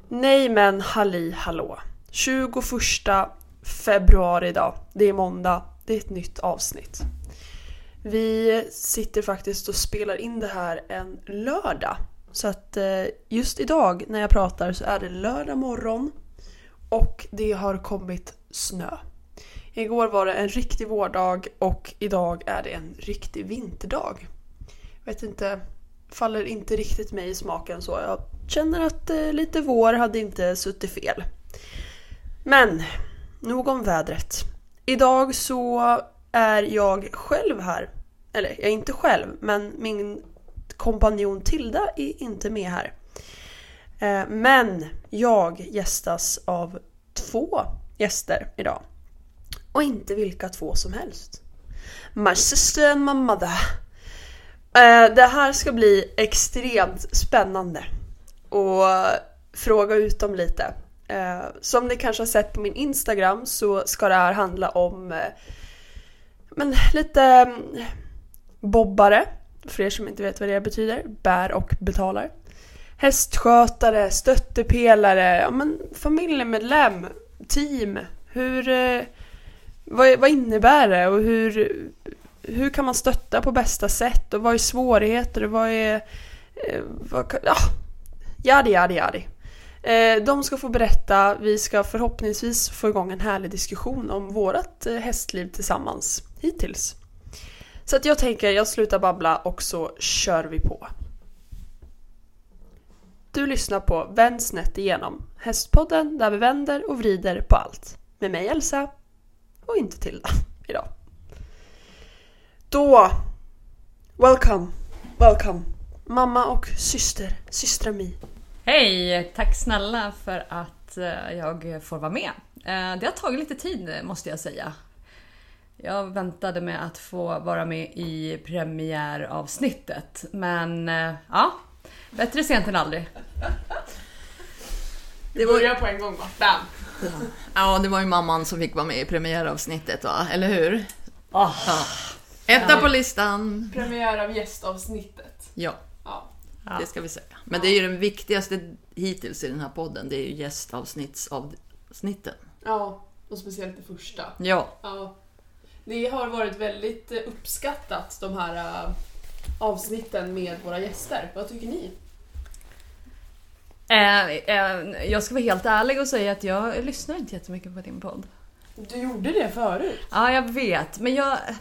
Nej men halli hallå. 21 februari idag. Det är måndag. Det är ett nytt avsnitt. Vi sitter faktiskt och spelar in det här en lördag. Så att just idag när jag pratar så är det lördag morgon. Och det har kommit snö. Igår var det en riktig vårdag och idag är det en riktig vinterdag. Vet inte, faller inte riktigt mig i smaken så. Jag känner att lite vår hade inte suttit fel. Men nog om vädret. Idag så är jag själv här. Eller jag är inte själv, men min kompanjon Tilda är inte med här. Men jag gästas av 2 gäster idag. Och inte vilka 2 som helst. My sister and my mother. Det här ska bli extremt spännande. Och fråga ut dem lite. Som ni kanske har sett på min Instagram så ska det här handla om lite bobbare. För er som inte vet vad det betyder. Bär och betalar. Hästskötare, stöttepelare, familjemedlem, team. Vad innebär det och hur kan man stötta på bästa sätt och vad är svårigheter och jadi. De ska få berätta, vi ska förhoppningsvis få igång en härlig diskussion om vårat hästliv tillsammans hittills. Så att jag tänker, jag slutar babbla och så kör vi på. Du lyssnar på Vänd snett igenom, Hästpodden där vi vänder och vrider på allt. Med mig Elsa och inte Tilda idag. Då, welcome, mamma och syster Mi. Hej, tack snälla för att jag får vara med. Det har tagit lite tid måste jag säga. Jag väntade med att få vara med i premiäravsnittet. Men ja, bättre sent än aldrig. Det börjar på en gång va? Bam! Ja, det var ju mamman som fick vara med i premiäravsnittet va? Eller hur? Ja. Etta på listan. Premiär av gästavsnittet. Ja, det ska vi säga. Men det är ju den viktigaste hittills i den här podden. Det är ju gästavsnitten. Ja, och speciellt det första. Ja. Det har varit väldigt uppskattat de här avsnitten med våra gäster. Vad tycker ni? Jag ska vara helt ärlig och säga att jag lyssnar inte jättemycket på din podd. Du gjorde det förut? Ja, jag vet. Men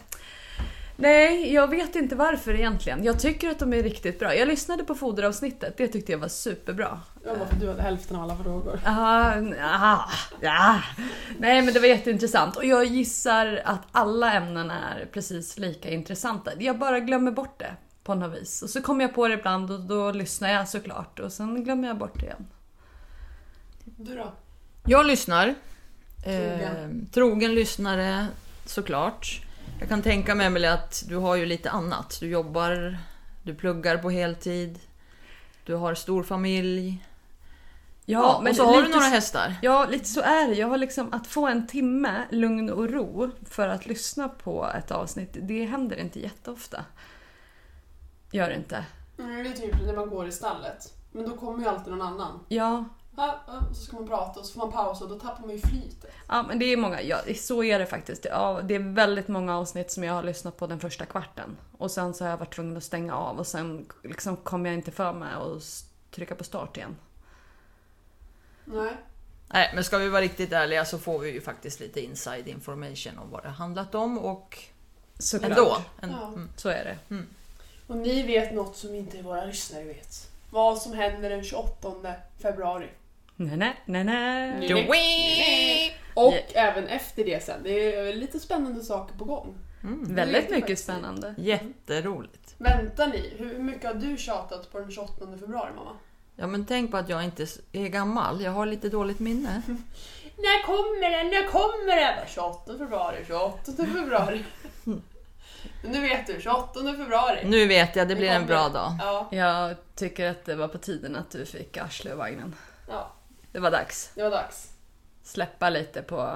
jag vet inte varför egentligen. Jag tycker att de är riktigt bra. Jag lyssnade på foderavsnittet. Det tyckte jag var superbra. Ja, varför du hade hälften av alla frågor. Ja. Nej, men det var jätteintressant. Och jag gissar att alla ämnen är precis lika intressanta. Jag bara glömmer bort det på något vis. Och så kommer jag på det ibland och då lyssnar jag såklart. Och sen glömmer jag bort det igen. Du då? Jag lyssnar. Trogen lyssnare såklart. Jag kan tänka mig Emelie att du har ju lite annat. Du jobbar, du pluggar på heltid. Du har stor familj. Ja, men och så har du några hästar. Ja, lite så är det. Jag har liksom att få en timme lugn och ro för att lyssna på ett avsnitt. Det händer inte jätteofta. Gör det inte. Det är typ när man går i stallet. Men då kommer ju alltid någon annan. Ja. Så ska man prata och så får man pausa och då tappar man ju flytet. Ja, men det är många. Ja, så är det faktiskt. Ja, det är väldigt många avsnitt som jag har lyssnat på den första kvarten. Och sen så har jag varit tvungen att stänga av. Och sen liksom kom jag inte för mig och trycka på start igen. Nej, men ska vi vara riktigt ärliga så får vi ju faktiskt lite inside information om vad det handlat om. Och såklart. Ändå. Så är det. Mm. Och ni vet något som inte våra lyssnare vet. Vad som händer den 28 februari. Nej. Och även efter det sen. Det är lite spännande saker på gång. Väldigt mycket spännande. Jätteroligt. Väntar ni? Hur mycket har du tjatat på den 28 februari, mamma? Ja, men tänk på att jag inte är gammal. Jag har lite dåligt minne. När kommer det? 28 februari. Nu vet du, 28 februari. Nu vet jag, det blir en bra dag. Ja. Jag tycker att det var på tiden att du fick Arsle-vagnen. Ja. Det var dags. Släppa lite på...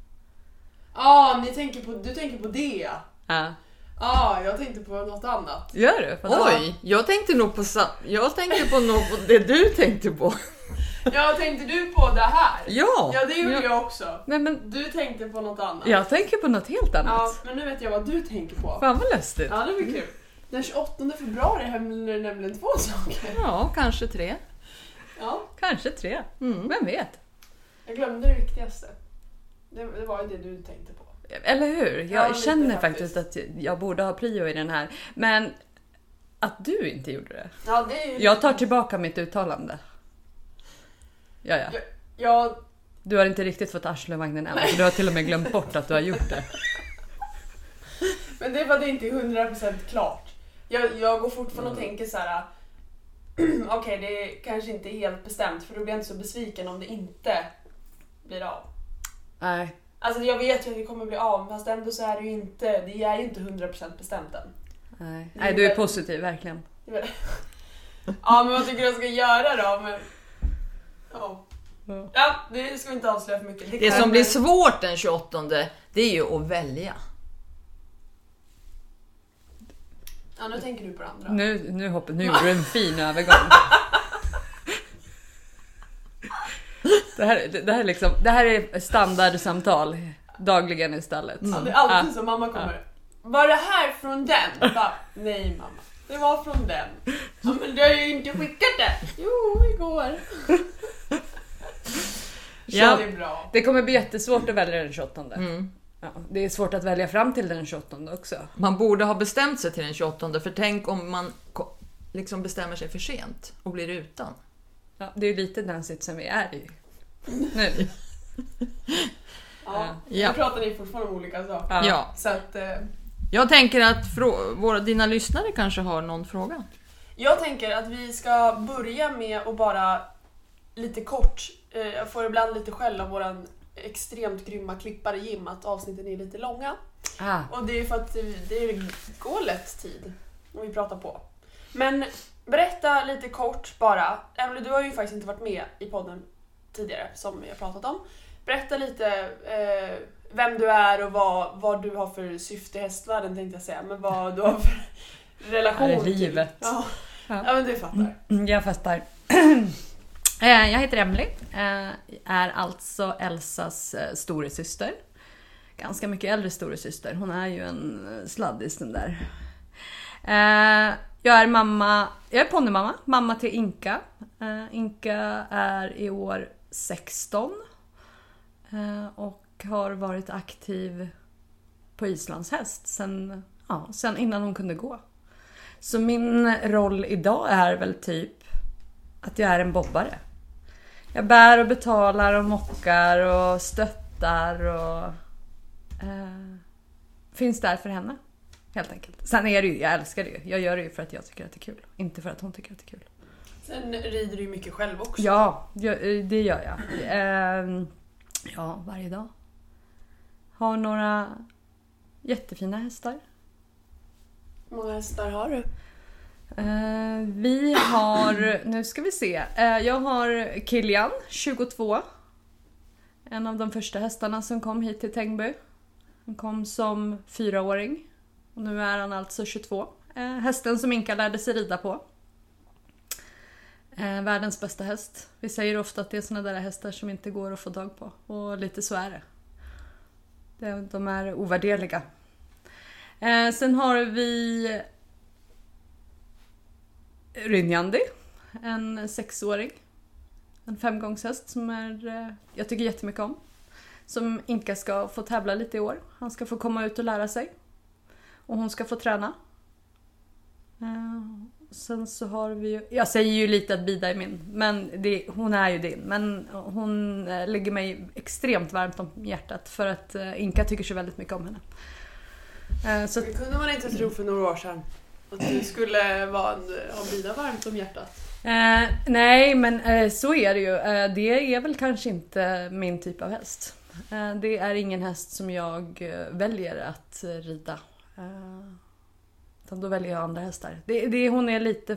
du tänker på det. Ja. Jag tänkte på något annat. Gör du? Oj, jag tänkte på det du tänkte på. Ja, tänkte du på det här? Ja, det gjorde jag också. Men Du tänkte på något annat. jag tänker på något helt annat. Ja, men nu vet jag vad du tänker på. Fan vad lustigt. Ja, det blir kul. Den 28 februari händer det nämligen 2 saker. Ja, kanske 3. Ja, Kanske 3. Mm. Vem vet? jag glömde det viktigaste. Det var ju det du tänkte på. Eller hur? Ja, Jag lite känner faktiskt. faktiskt att jag borde ha prio i den här. Men att du inte gjorde det. Ja, det är ju... Jag tar tillbaka mitt uttalande. Ja. Ja, Du har inte riktigt fått arslet än. För du har till och med glömt bort att du har gjort det. men det är för att det inte är 100% klart. Jag går fortfarande och tänker så här. Okej, det är kanske inte helt bestämt. För då blir jag inte så besviken om det inte blir av. Nej. Alltså jag vet ju att det kommer bli av. Fast ändå så är det ju inte. Det är ju inte 100% bestämt än. Nej, du är positiv, verkligen. Ja, men vad tycker du jag ska göra då? Men... Ja, det ska vi inte avslöja för mycket. Det som blir svårt den 28, det är ju att välja. Ja, nu tänker du på det andra. Nu gjorde du en fin övergång. Det här är standardsamtal dagligen i stallet. Ja, det är alltid som mamma kommer. Var det här från den? Bara, nej mamma, det var från den. Ja, men du har ju inte skickat det. Jo, igår. Ja, det är bra. Det kommer bli jättesvårt att välja den 28. Ja, det är svårt att välja fram till den 28 också. Man borde ha bestämt sig till den 28, för tänk om man liksom bestämmer sig för sent och blir utan. Ja, det är ju lite den sitsen vi är i nu. Ja, Ja. nu pratar ni fortfarande om olika saker. Ja. Så att, Jag tänker att dina lyssnare kanske har någon fråga. jag tänker att vi ska börja med att bara lite kort, jag får ibland lite skäll av våran extremt grymma klippare Jim att avsnitten är lite långa. Och det är för att det går lätt tid om vi pratar på. Men berätta lite kort bara. Emily, du har ju faktiskt inte varit med i podden tidigare som vi har pratat om. Berätta lite vem du är och vad du har för syfte i hästvärlden tänkte jag säga. Men vad du har för relation Här är till. livet. Ja, men du fattar. Jag fattar. Jag heter Emily. Är alltså Elsas storesyster. Ganska mycket äldre storesyster. Hon är ju en sladdis den där. Jag är mamma. Jag är ponnymamma. Mamma till Inka. Inka är i år 16. Och har varit aktiv på islandshäst sen innan hon kunde gå. Så min roll idag är väl typ att jag är en bobbare. Jag bär och betalar och mockar och stöttar och finns där för henne. Helt enkelt. Sen är det ju, jag älskar det ju. Jag gör det ju för att jag tycker att det är kul. Inte för att hon tycker att det är kul. Sen rider du ju mycket själv också. Ja, det gör jag. Ja, varje dag. Har några jättefina hästar. Hur många hästar har du? Vi har, nu ska vi se. Jag har Kilian, 22. En av de första hästarna som kom hit till Tängby. Han kom som 4-åring. Och nu är han alltså 22. Hästen som Inka lärde sig rida på. Världens bästa häst. Vi säger ofta att det är såna där hästar som inte går att få tag på. Och lite så är det. De är ovärderliga. Sen har vi Rynjandi. En 6-åring. En 5-gångshäst som jag tycker jättemycket om. Som Inka ska få tävla lite i år. Han ska få komma ut och lära sig. Och hon ska få träna. Sen så har vi ju... Jag säger ju lite att Bida är min. Men hon är ju din. Men hon ligger mig extremt varmt om hjärtat. För att Inka tycker så väldigt mycket om henne. Så det kunde man inte tro för några år sedan. Att du skulle ha Bida varmt om hjärtat. Nej, men så är det ju. Det är väl kanske inte min typ av häst. Det är ingen häst som jag väljer att rida. Då väljer jag andra hästar. Hon är lite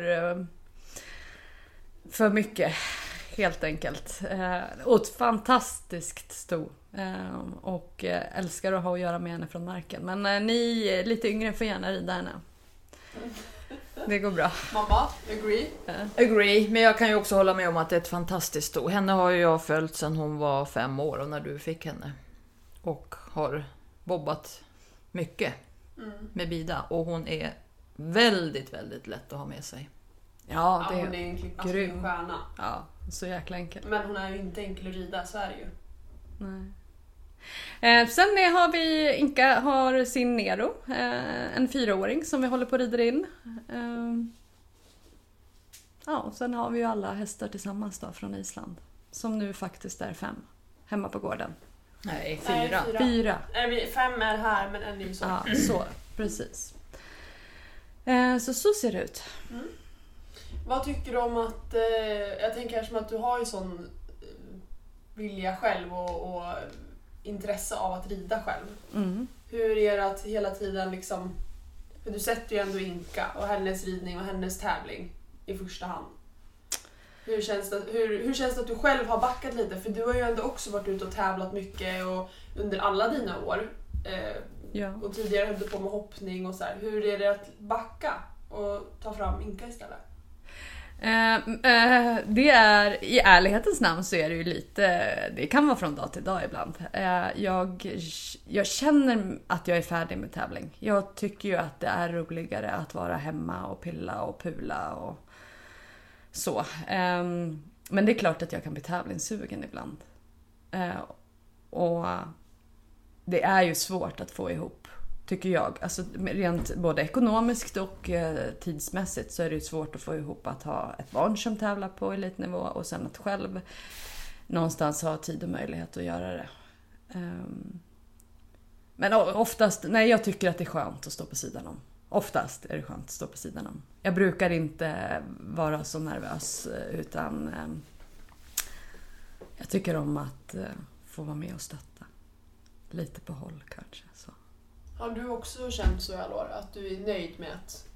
för mycket, helt enkelt. Och fantastiskt stor. Och älskar att ha att göra med henne från marken. Men ni lite yngre får gärna rida henne. Det går bra. Mamma, agree? Agree, men jag kan ju också hålla med om att det är ett fantastiskt sto. Henne har ju jag följt sedan hon var 5 år och när du fick henne. Och har bobbat mycket med Bida. Och hon är väldigt, väldigt lätt att ha med sig. Ja, det hon är en grym stjärna. Ja, så jäkla enkel. Men hon är ju inte enkel att rida, så är det ju. Nej. Sen har vi Inka har sin Nero, en 4-åring som vi håller på att rida in. Ja, och sen har vi ju alla hästar tillsammans då från Island. Som nu faktiskt är 5 hemma på gården. Nej, 4. 5 är här, men en är ju så. Ja, så, precis. Så ser det ut. Vad tycker du om att, jag tänker som att du har ju sån vilja själv och intresse av att rida själv. Hur är det att hela tiden liksom, för du sätter ju ändå Inka och hennes ridning och hennes tävling i första hand. Hur känns det att du själv har backat lite? För du har ju ändå också varit ute och tävlat mycket och under alla dina år. Och tidigare höll du på med hoppning och så här. Hur är det att backa och ta fram Inka istället? Det är, i ärlighetens namn så är det ju lite, det kan vara från dag till dag ibland. Jag känner att jag är färdig med tävling. Jag tycker ju att det är roligare att vara hemma och pilla och pula och så. Men det är klart att jag kan bli tävlingssugen ibland. Och det är ju svårt att få ihop, tycker jag. Alltså rent både ekonomiskt och tidsmässigt så är det ju svårt att få ihop att ha ett barn som tävlar på elitnivå och sen att själv någonstans ha tid och möjlighet att göra det. Men oftast, nej, jag tycker att det är skönt att stå på sidan om. Oftast är det skönt att stå på sidan om. Jag brukar inte vara så nervös utan jag tycker om att få vara med och stötta. Lite på håll kanske. Så. Har du också känt så, Alor, att du är nöjd med att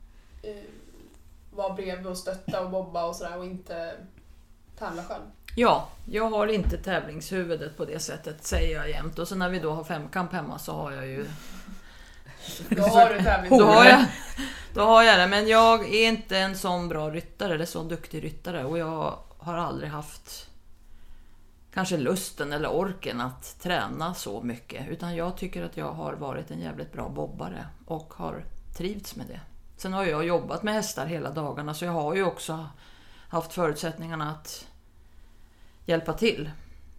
vara bredvid och stötta och bobba och sådär och inte tävla själv? Ja, jag har inte tävlingshuvudet på det sättet, säger jag jämt. Och så när vi då har 5-kamp hemma så har jag ju... Då har du tävlingshuvudet. Då har jag det, men jag är inte en sån bra ryttare eller så duktig ryttare. Och jag har aldrig haft kanske lusten eller orken att träna så mycket. Utan jag tycker att jag har varit en jävligt bra bobbare och har trivts med det. Sen har jag jobbat med hästar hela dagarna så jag har ju också haft förutsättningarna att hjälpa till.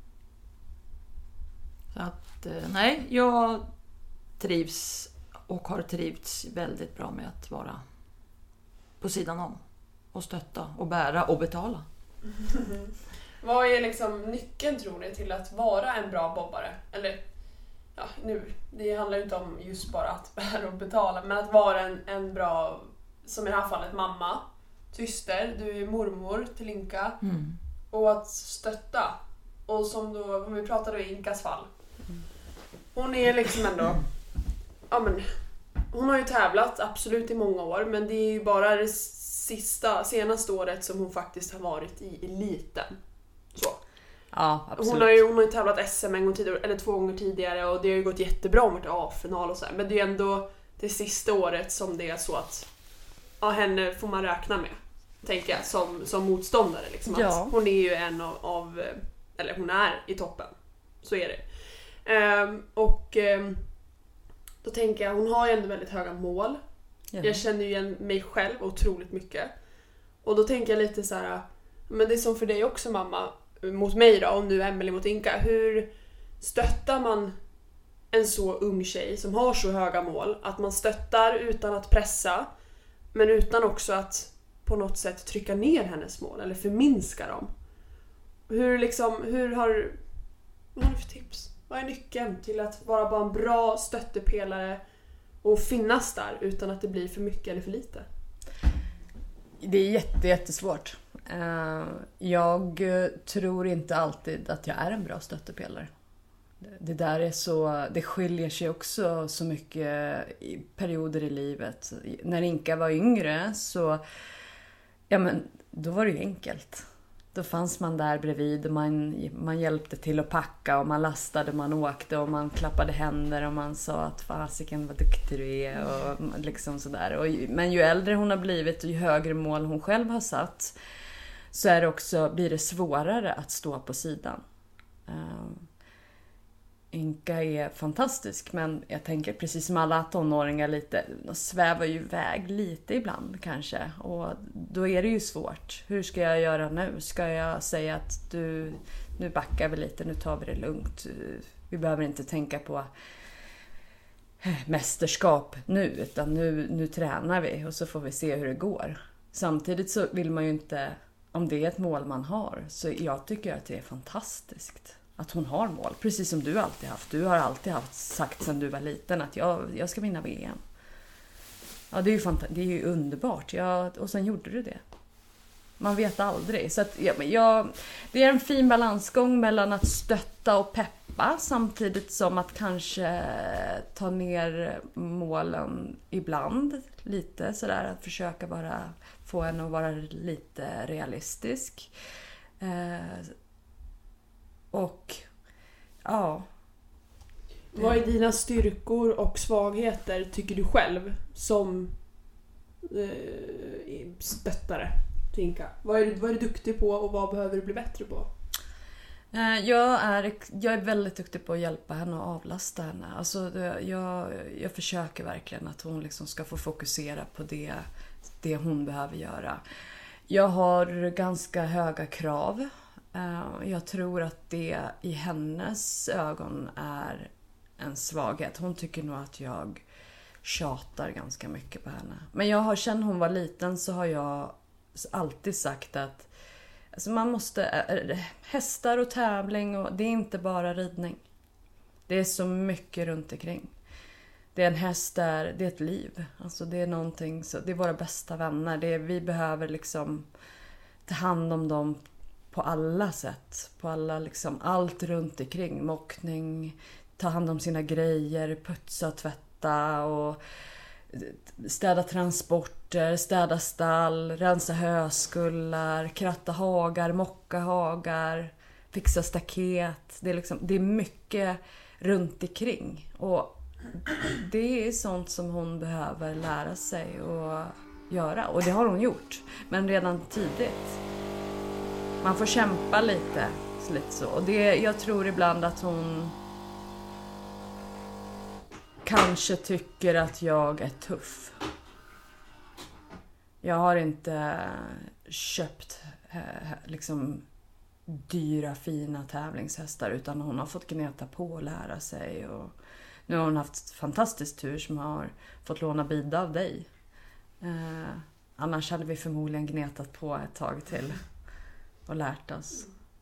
Så att nej, jag trivs och har trivts väldigt bra med att vara på sidan om och stötta och bära och betala. Vad är liksom nyckeln, tror ni, till att vara en bra bobbare? Eller, ja, nu, det handlar ju inte om just bara att bära och betala, men att vara en bra, som i det här fallet, mamma, syster, du är mormor till Inka, och att stötta. Och som då, om vi pratar då i Inkas fall, hon är liksom ändå, ja men, hon har ju tävlat absolut i många år, men det är ju bara det senaste året som hon faktiskt har varit i eliten. Så. Ja, absolut. Hon har ju tävlat SM en gång tidigare, eller 2 gånger tidigare, och det har ju gått jättebra om till A-final och så här. Men det är ju ändå det sista året som det är så att ja, henne får man räkna med, tänker jag, som motståndare liksom. Ja. Att hon är ju en av eller hon är i toppen. Så är det. Då tänker jag, hon har ju ändå väldigt höga mål. Ja. Jag känner ju igen mig själv otroligt mycket. Och då tänker jag lite så här, men det är som för dig också, mamma, mot mig då, och nu Emelie mot Inka. Hur stöttar man en så ung tjej som har så höga mål? Att man stöttar utan att pressa, men utan också att på något sätt trycka ner hennes mål eller förminska dem. Vad har du för tips? Vad är nyckeln till att vara bara en bra stöttepelare och finnas där utan att det blir för mycket eller för lite? Det är jättesvårt. Jag tror inte alltid att jag är en bra stöttepelare. Det där är så, det skiljer sig också så mycket i perioder i livet. När Inka var yngre så, ja men, då var det ju enkelt. Då fanns man där bredvid och man hjälpte till att packa och man lastade, man åkte och man klappade händer och man sa att fasiken vad duktig du är och liksom sådär. Men ju äldre hon har blivit och ju högre mål hon själv har satt så är det också, blir det svårare att stå på sidan. Inka är fantastisk, men jag tänker precis som alla tonåringar lite, de svävar ju iväg lite ibland kanske, och då är det ju svårt. Hur ska jag göra nu? Ska jag säga att nu backar vi lite, nu tar vi det lugnt, vi behöver inte tänka på mästerskap nu, utan nu tränar vi och så får vi se hur det går. Samtidigt så vill man ju inte, om det är ett mål man har, så jag tycker att det är fantastiskt att hon har mål, precis som du alltid haft. Du har alltid sagt sedan du var liten att jag ska vinna VM. Ja, det är ju underbart. Och sen gjorde du det. Man vet aldrig. Så att, det är en fin balansgång mellan att stötta och peppa samtidigt som att kanske ta ner målen ibland lite sådär, att försöka få en att vara lite realistisk. Och ja. Vad är dina styrkor och svagheter tycker du själv som stöttare? Tinka. Vad är du duktig på och vad behöver du bli bättre på? Jag är väldigt duktig på att hjälpa henne och avlasta henne. Alltså jag försöker verkligen att hon liksom ska få fokusera på det hon behöver göra. Jag har ganska höga krav. Jag tror att det i hennes ögon är en svaghet. Hon tycker nog att jag tjatar ganska mycket på henne. Men sedan hon var liten så har jag alltid sagt att alltså man måste, hästar och tävling, och det är inte bara ridning. Det är så mycket runt omkring. Det är en häst där, det är ett liv. Alltså det är någonting, så det är våra bästa vänner. Vi behöver liksom ta hand om dem på alla sätt. På alla liksom, allt runt omkring. Mockning, ta hand om sina grejer, putsa, tvätta och städa transporter, städa stall, rensa höskullar, kratta hagar, mocka hagar, fixa staket. Det är mycket runt omkring. Och det är sånt som hon behöver lära sig att göra. Och det har hon gjort. Men redan tidigt. Man får kämpa lite så. Och jag tror ibland att hon kanske tycker att jag är tuff. Jag har inte köpt liksom dyra fina tävlingshästar, utan hon har fått gneta på och lära sig. Och nu har hon haft fantastisk tur som har fått låna bida av dig. Annars hade vi förmodligen gnetat på ett tag till och lärt oss.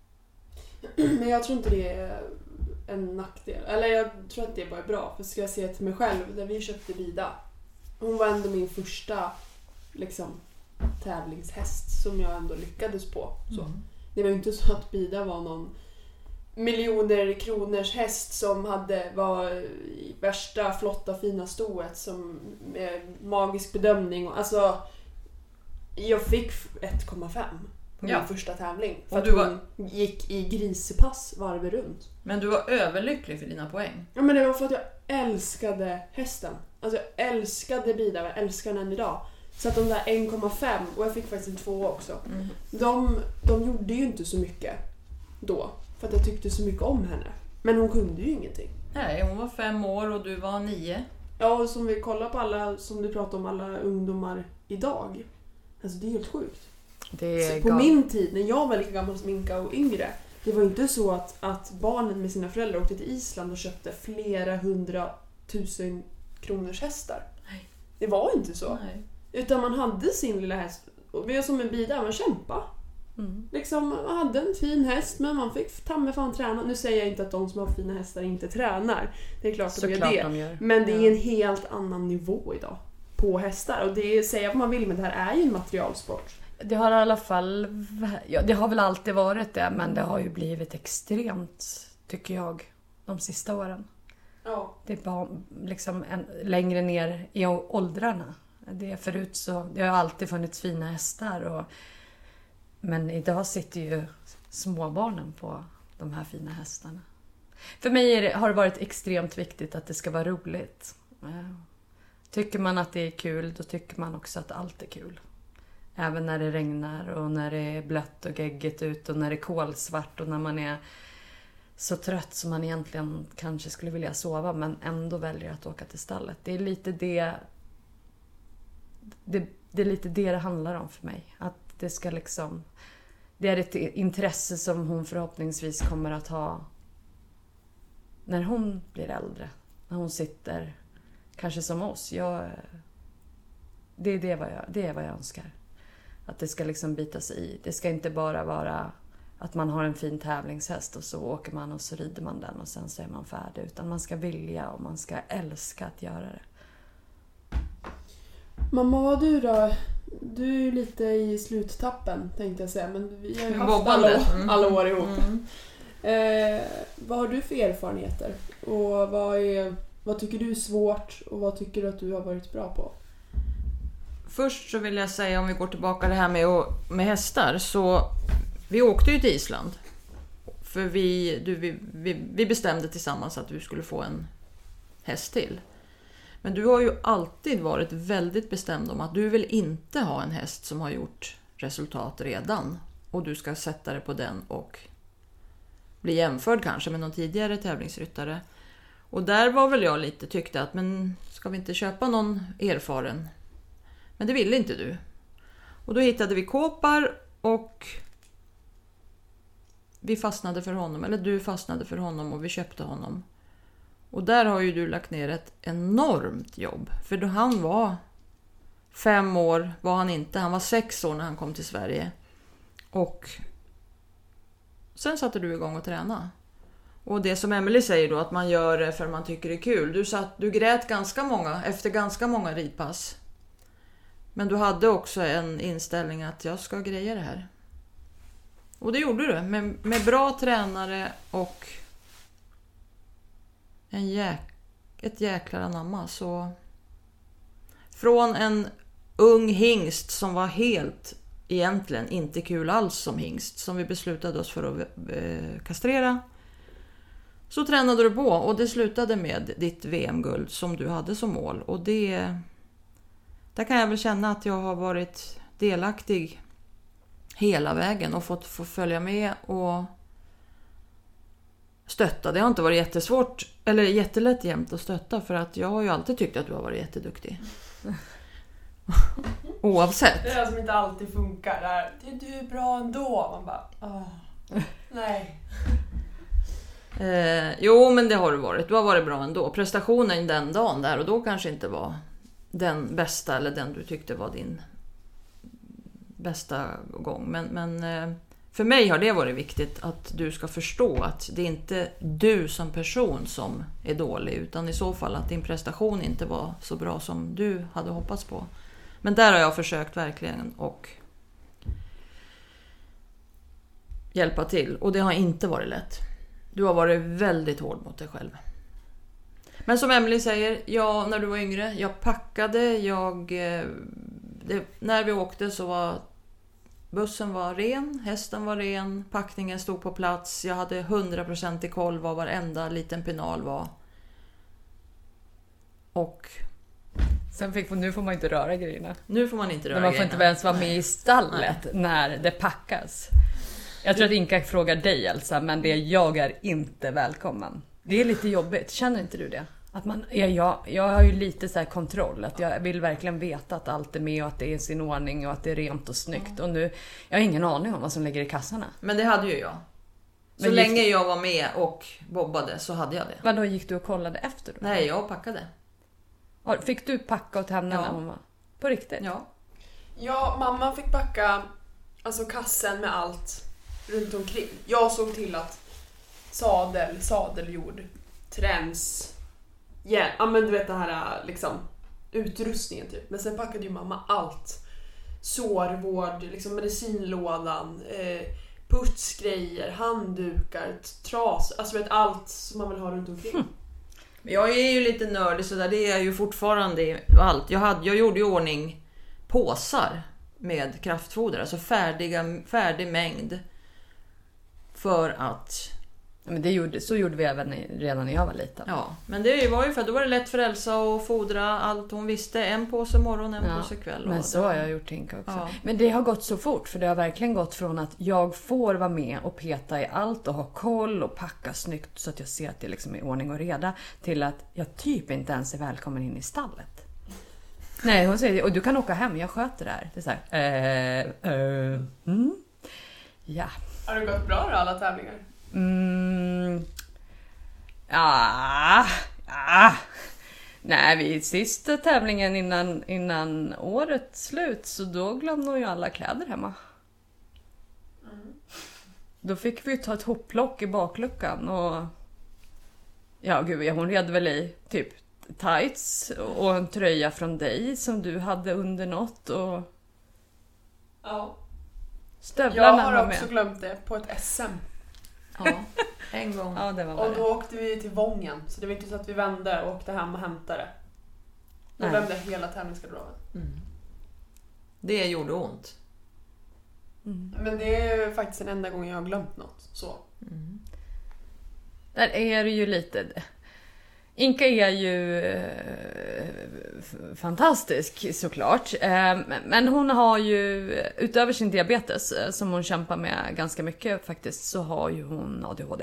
Men jag tror inte det är en nackdel. Eller jag tror att det bara är bra. För ska jag se till mig själv, när vi köpte bida. Hon var ändå min första liksom, tävlingshäst som jag ändå lyckades på. Så. Det var ju inte så att bida var någon miljoner kronors häst som var i värsta flotta fina stoet som med magisk bedömning. Alltså, jag fick 1,5 på min första tävling. För att hon gick i grisepass varv runt. Men du var överlycklig för dina poäng. Ja, men det var för att jag älskade hästen. Alltså jag älskade bida, jag älskar den än idag. Så att de där 1,5, och jag fick faktiskt en 2 också. De gjorde ju inte så mycket då. För att jag tyckte så mycket om henne. Men hon kunde ju ingenting. Nej, hon var 5 år och du var 9. Ja, och som vi kollar på alla, som du pratar om, alla ungdomar idag. Alltså det är helt sjukt. På min tid, när jag var lika gammal som Inka och yngre, det var inte så att barnen med sina föräldrar åkte till Island och köpte flera 100 000 kronors hästar. Nej. Det var inte så. Nej. Utan man hade sin lilla häst. Och vi var som en bida, man kämpa. Liksom, man hade en fin häst, men man fick ta med fan träna. Nu säger jag inte att de som har fina hästar inte tränar. Det är klart att de gör det. Men det är en helt annan nivå idag på hästar. Och det säger vad man vill, men det här är ju en materialsport. Det har i alla fall, det har väl alltid varit det, men det har ju blivit extremt, tycker jag, de sista åren. Ja. Det är bara liksom längre ner i åldrarna. Det har alltid funnits fina hästar, Men idag sitter ju småbarnen på de här fina hästarna. För mig har det varit extremt viktigt att det ska vara roligt. Tycker man att det är kul, då tycker man också att allt är kul. Även när det regnar och när det är blött och geggigt ut och när det är kolsvart och när man är så trött som man egentligen kanske skulle vilja sova men ändå väljer att åka till stallet. Det är lite det är lite det handlar om för mig. Att det ska liksom... Det är ett intresse som hon förhoppningsvis kommer att ha när hon blir äldre. När hon sitter kanske som oss. Det är vad jag önskar. Att det ska liksom bitas i. Det ska inte bara vara att man har en fin tävlingshäst och så åker man och så rider man den och sen så är man färdig. Utan man ska vilja och man ska älska att göra det. Mamma, vad du då? Du är ju lite i sluttappen tänkte jag säga. Men vi har ju haft alla år ihop. Vad har du för erfarenheter? Och vad tycker du är svårt? Och vad tycker du att du har varit bra på? Först så vill jag säga, om vi går tillbaka det här med hästar, så vi åkte ju till Island. För vi bestämde tillsammans att du skulle få en häst till. Men du har ju alltid varit väldigt bestämd om att du vill inte ha en häst som har gjort resultat redan. Och du ska sätta dig på den och bli jämförd kanske med någon tidigare tävlingsryttare. Och där var väl jag lite tyckte att men ska vi inte köpa någon erfaren? Men det ville inte du. Och då hittade vi Kåpar och vi fastnade för honom. Eller du fastnade för honom och vi köpte honom. Och där har ju du lagt ner ett enormt jobb. För då han var 5 år, var han inte. Han var 6 år när han kom till Sverige. Och sen satte du igång och träna. Och det som Emily säger då, att man gör det för man tycker det är kul. Du grät efter ganska många ridpass. Men du hade också en inställning att jag ska greja det här. Och det gjorde du. Med bra tränare och ett jäklar anamma. Så från en ung hingst som var helt egentligen inte kul alls som hingst. Som vi beslutade oss för att kastrera. Så tränade du på och det slutade med ditt VM-guld som du hade som mål. Och där kan jag väl känna att jag har varit delaktig hela vägen och fått följa med och stötta. Det har inte varit jättesvårt eller jättelätt jämt att stötta för att jag har ju alltid tyckt att du har varit jätteduktig. Oavsett. Det är det som inte alltid funkar där. Du är bra ändå. Man bara, nej. Jo, men det har du varit. Du har varit bra ändå. Prestationen den dagen där och då kanske inte var den bästa eller den du tyckte var din bästa gång. Men för mig har det varit viktigt att du ska förstå att det är inte du som person som är dålig utan i så fall att din prestation inte var så bra som du hade hoppats på. Men där har jag försökt verkligen och hjälpa till och det har inte varit lätt. Du har varit väldigt hård mot dig själv. Men som Emily säger, när du var yngre, jag packade, när vi åkte så var bussen var ren, hästen var ren, packningen stod på plats, jag hade 100% i koll vad varenda liten penal var. Och nu får man inte röra grejerna. Nu får man inte röra grejerna. Man får inte ens vara med i stallet när det packas. Jag tror att Inka frågar dig Elsa, men jag är inte välkommen. Det är lite jobbigt, känner inte du det? Att jag har ju lite så här kontroll, att jag vill verkligen veta att allt är med och att det är i sin ordning och att det är rent och snyggt. Och nu, jag har ingen aning om vad som ligger i kassarna. Men det hade ju jag. Så länge jag var med och bobbade så hade jag det. Men då gick du och kollade efter då? Nej, jag packade. Fick du packa åt henne när hon var? På riktigt? Ja, mamma fick packa alltså kassen med allt runt omkring. Jag såg till att sadeljord, träns, men du vet det här liksom utrustningen typ. Men sen packade ju mamma allt. Sårvård, liksom medicinlådan, putsgrejer, handdukar, tras, alltså vet allt som man vill ha runt omkring. Jag är ju lite nördig så där, det är ju fortfarande allt. Jag gjorde ju ordning påsar med kraftfoder. Alltså färdig mängd. För att... Men så gjorde vi även redan när jag var liten. Ja, men det var ju för att då var det lätt för Elsa att fodra allt hon visste. En påse morgon, en påse kväll. Men så har jag gjort Tinka också. Ja. Men det har gått så fort, för det har verkligen gått från att jag får vara med och peta i allt och ha koll och packa snyggt så att jag ser att det liksom är ordning och reda, till att jag typ inte ens är välkommen in i stallet. Nej, hon säger, och du kan åka hem, jag sköter det här. Det är så här, ja. Har det gått bra då, alla tävlingar? Nej, vid sista tävlingen innan årets slut, så då glömde hon ju alla kläder hemma. Då fick vi ta ett hopplock i bakluckan och hon red väl i typ tights och en tröja från dig som du hade under något och Ja. stövlarna Jag var har också med. glömt det på ett SM. Ja, en gång. Ja, det var Och det. då åkte vi till Vången. Så det var inte så att vi vände och åkte hem och hämtade. Då Nej. glömde jag hela tävlingsgarderoben. Det gjorde ont. Men det är faktiskt den enda gången jag har glömt något. Så. Där är det ju lite... Inka är ju fantastisk såklart. Men hon har ju, utöver sin diabetes som hon kämpar med ganska mycket faktiskt, så har ju hon ADHD.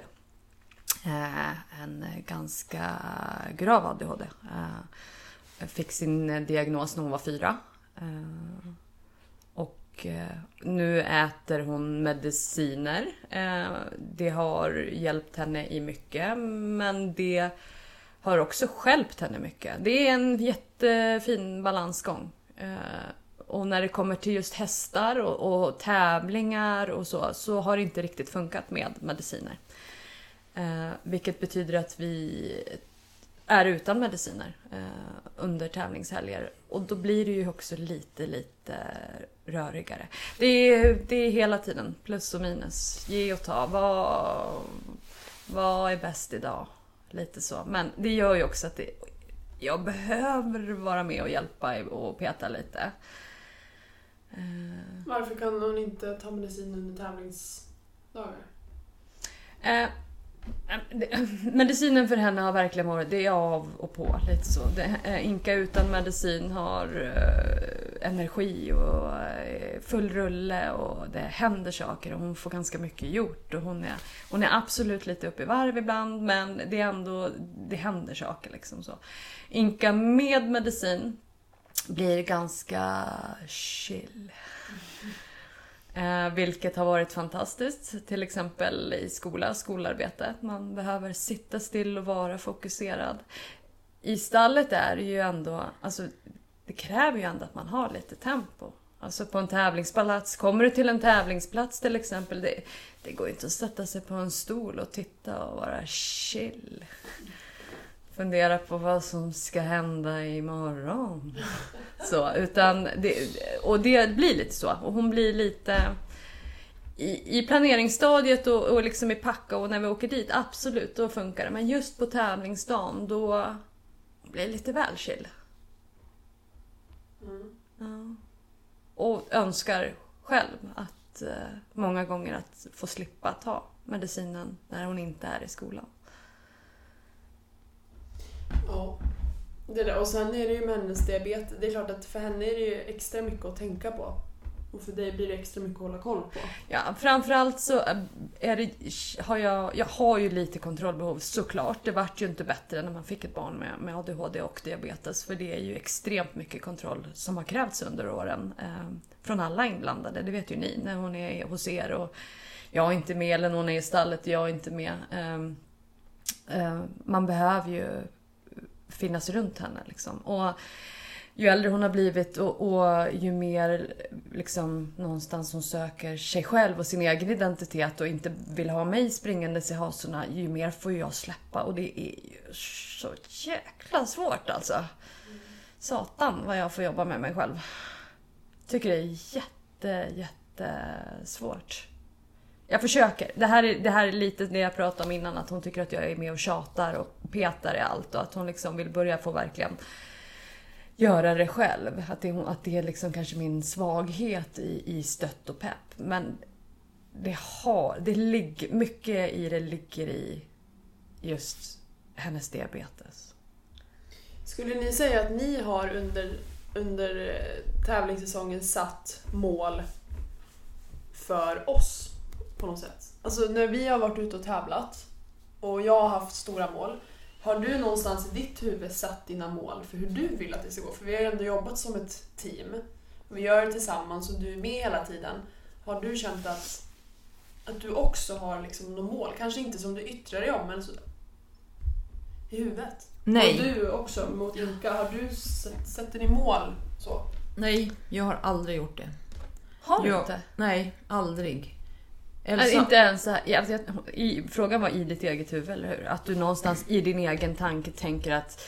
En ganska grav ADHD. Fick sin diagnos när hon var 4. Och nu äter hon mediciner. Det har hjälpt henne i mycket, men det har också hjälpt henne mycket. Det är en jättefin balansgång. Och när det kommer till just hästar och tävlingar och så har det inte riktigt funkat med mediciner. Vilket betyder att vi är utan mediciner under tävlingshelger. Och då blir det ju också lite rörigare. Det är hela tiden plus och minus. Ge och ta. Vad är bäst idag? Lite så. Men det gör ju också att jag behöver vara med och hjälpa och peta lite. Varför kan hon inte ta medicin under tävlingsdagar? Medicinen för henne har verkligen varit, det är av och på lite så. Inka utan medicin har energi och full rulle och det händer saker och hon får ganska mycket gjort och hon är absolut lite uppe i varv ibland, men det är ändå, det händer saker liksom så. Inka med medicin blir ganska chill. Vilket har varit fantastiskt, till exempel i skolarbete. Man behöver sitta still och vara fokuserad. I stallet är det ju ändå, alltså det kräver ju ändå att man har lite tempo. Alltså på en tävlingsplats, kommer du till en tävlingsplats till exempel, det går inte att sätta sig på en stol och titta och vara chill. Fundera på vad som ska hända imorgon. Så, utan det blir lite så. Och hon blir lite i planeringsstadiet och liksom i packa och när vi åker dit, absolut, då funkar det. Men just på tävlingsdagen, då blir det lite väl chill. Ja. Och önskar själv att många gånger att få slippa ta medicinen när hon inte är i skolan. Ja. Det där. Och sen är det ju med hennes diabetes. Det är klart att för henne är det ju extra mycket att tänka på. Och för dig blir det extra mycket att hålla koll på. Ja, framförallt så har jag har ju lite kontrollbehov såklart. Det vart ju inte bättre när man fick ett barn med ADHD och diabetes. För det är ju extremt mycket kontroll som har krävts under åren. Från alla inblandade, det vet ju ni. När hon är hos er och jag är inte med, eller när hon är i stallet och jag är inte med. Man behöver ju finnas runt henne liksom. Och ju äldre hon har blivit och ju mer liksom någonstans hon söker sig själv och sin egen identitet och inte vill ha mig springandes i hasorna, ju mer får jag släppa. Och det är ju så jäkla svårt alltså. Satan vad jag får jobba med mig själv. Tycker det är jättesvårt. Jag försöker. Det här är lite det jag pratade om innan, att hon tycker att jag är med och tjatar och petar i allt och att hon liksom vill börja få verkligen göra det själv. Att det är liksom kanske min svaghet i stött och pepp. Men mycket i det ligger i just hennes diabetes. Skulle ni säga att ni har under tävlingssäsongen satt mål för oss på något sätt? Alltså när vi har varit ute och tävlat och jag har haft stora mål, har du någonstans i ditt huvud satt dina mål för hur du vill att det ska gå? För vi har ju ändå jobbat som ett team. Vi gör det tillsammans och du är med hela tiden. Har du känt att du också har liksom något mål? Kanske inte som du yttrar dig om, men så, i huvudet. Nej. Och du också mot Inka, har du sett din mål så? Nej, jag har aldrig gjort det. Har du inte? Nej, aldrig. Alltså, inte ens så här, frågan var i ditt eget huvud, eller hur? Att du någonstans i din egen tanke tänker att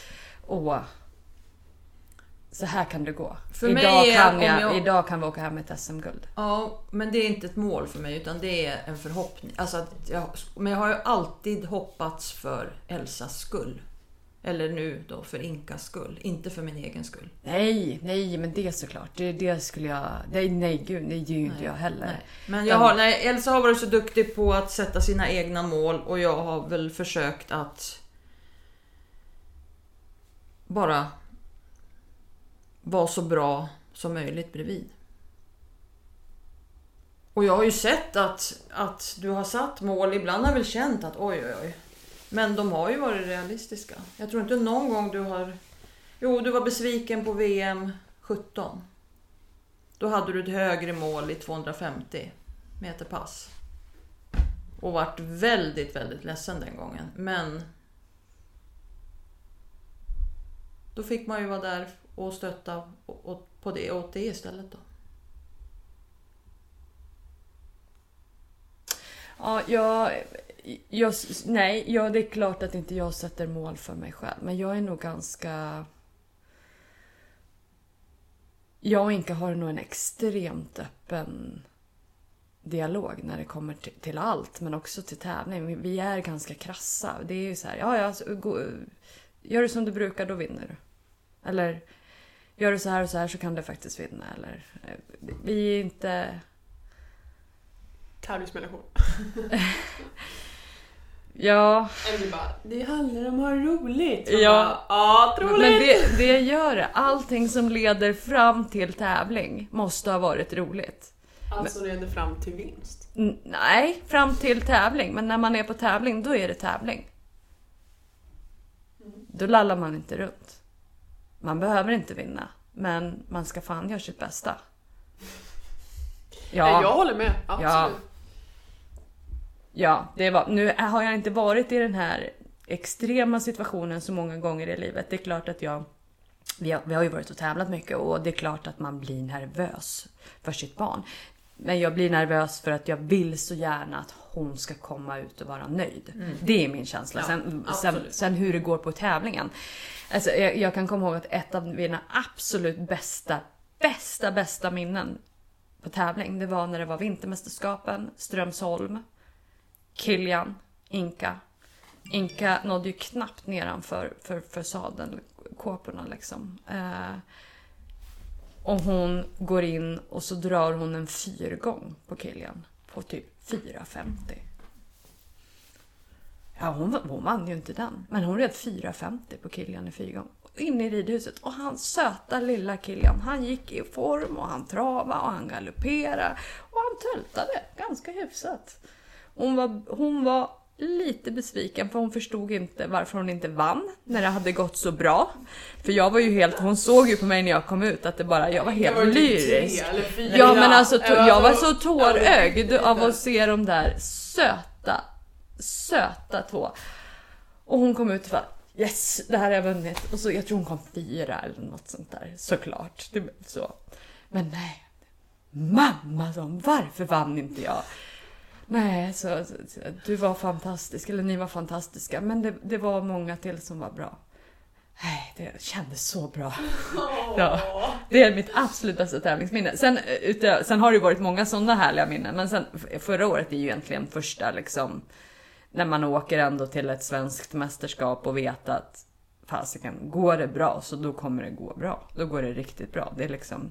så här kan det gå. För Idag kan vi åka hem med ett SM-guld. Ja, men det är inte ett mål för mig, utan det är en förhoppning. Alltså men jag har ju alltid hoppats för Elsas skull. Eller nu då för Inkas skull, inte för min egen skull. Nej, men det är såklart. Det skulle jag... Nej, gud, det gör inte jag heller. Nej. Men Elsa har varit så duktig på att sätta sina egna mål, och jag har väl försökt att bara vara så bra som möjligt bredvid. Och jag har ju sett att du har satt mål. Ibland har jag väl känt att oj. Men de har ju varit realistiska. Jag tror inte någon gång du var besviken på VM 17. Då hade du ett högre mål i 250 meter pass. Och vart väldigt, väldigt ledsen den gången. Men då fick man ju vara där och stötta åt det istället då. Ja, det är klart att inte jag sätter mål för mig själv. Men jag är nog ganska... Jag och Inka har nog en extremt öppen dialog när det kommer till allt. Men också till tävling. Vi är ganska krassa. Det är ju så här, gör du som du brukar, då vinner du. Eller gör du så här och så här, så kan du faktiskt vinna. Eller, vi är inte... Tävlingsmänniskor. Ja. Eller bara, det handlar om att ha roligt. Ja, troligt. Men det gör det. Allting som leder fram till tävling måste ha varit roligt. Alltså leder fram till vinst? Nej, fram till tävling. Men när man är på tävling, då är det tävling. Då lallar man inte runt. Man behöver inte vinna. Men man ska fan göra sitt bästa. Ja. Jag håller med, absolut. Ja, nu har jag inte varit i den här extrema situationen så många gånger i livet. Det är klart att vi har ju varit och tävlat mycket, och det är klart att man blir nervös för sitt barn. Men jag blir nervös för att jag vill så gärna att hon ska komma ut och vara nöjd. Det är min känsla. Sen hur det går på tävlingen. Alltså, jag kan komma ihåg att ett av mina absolut bästa minnen på tävling, det var när det var vintermästerskapen, Strömsholm, Kilian, Inka. Inka nådde ju knappt nedanför för sadeln, kåporna liksom. Och hon går in och så drar hon en 4-gång på Kilian på typ 4,50. Ja, hon vann ju inte den, men hon red 4,50 på Kilian i 4-gång. In i ridhuset, och han söta lilla Kilian, han gick i form och han travade och han galopperade och han töltade ganska hyfsat. Hon var lite besviken, för hon förstod inte varför hon inte vann när det hade gått så bra. För jag var ju hon såg ju på mig när jag kom ut att jag var helt lyrisk. Ja, men alltså jag var så tårögd av att se de där söta två. Och hon kom ut och bara, yes, det här har jag vunnit. Och så jag tror hon kom 4 eller något sånt där, såklart. Det så. Men nej, mamma, varför vann inte jag? Nej, så du var fantastisk, eller ni var fantastiska, men det var många till som var bra. Nej, det kändes så bra. Ja, det är mitt absolut bästa tävlingsminne. Sen har det ju varit många sådana härliga minnen, men sen förra året är ju egentligen första liksom, när man åker ändå till ett svenskt mästerskap och vet att fasiken, går det bra så då kommer det gå bra. Då går det riktigt bra. Det är liksom...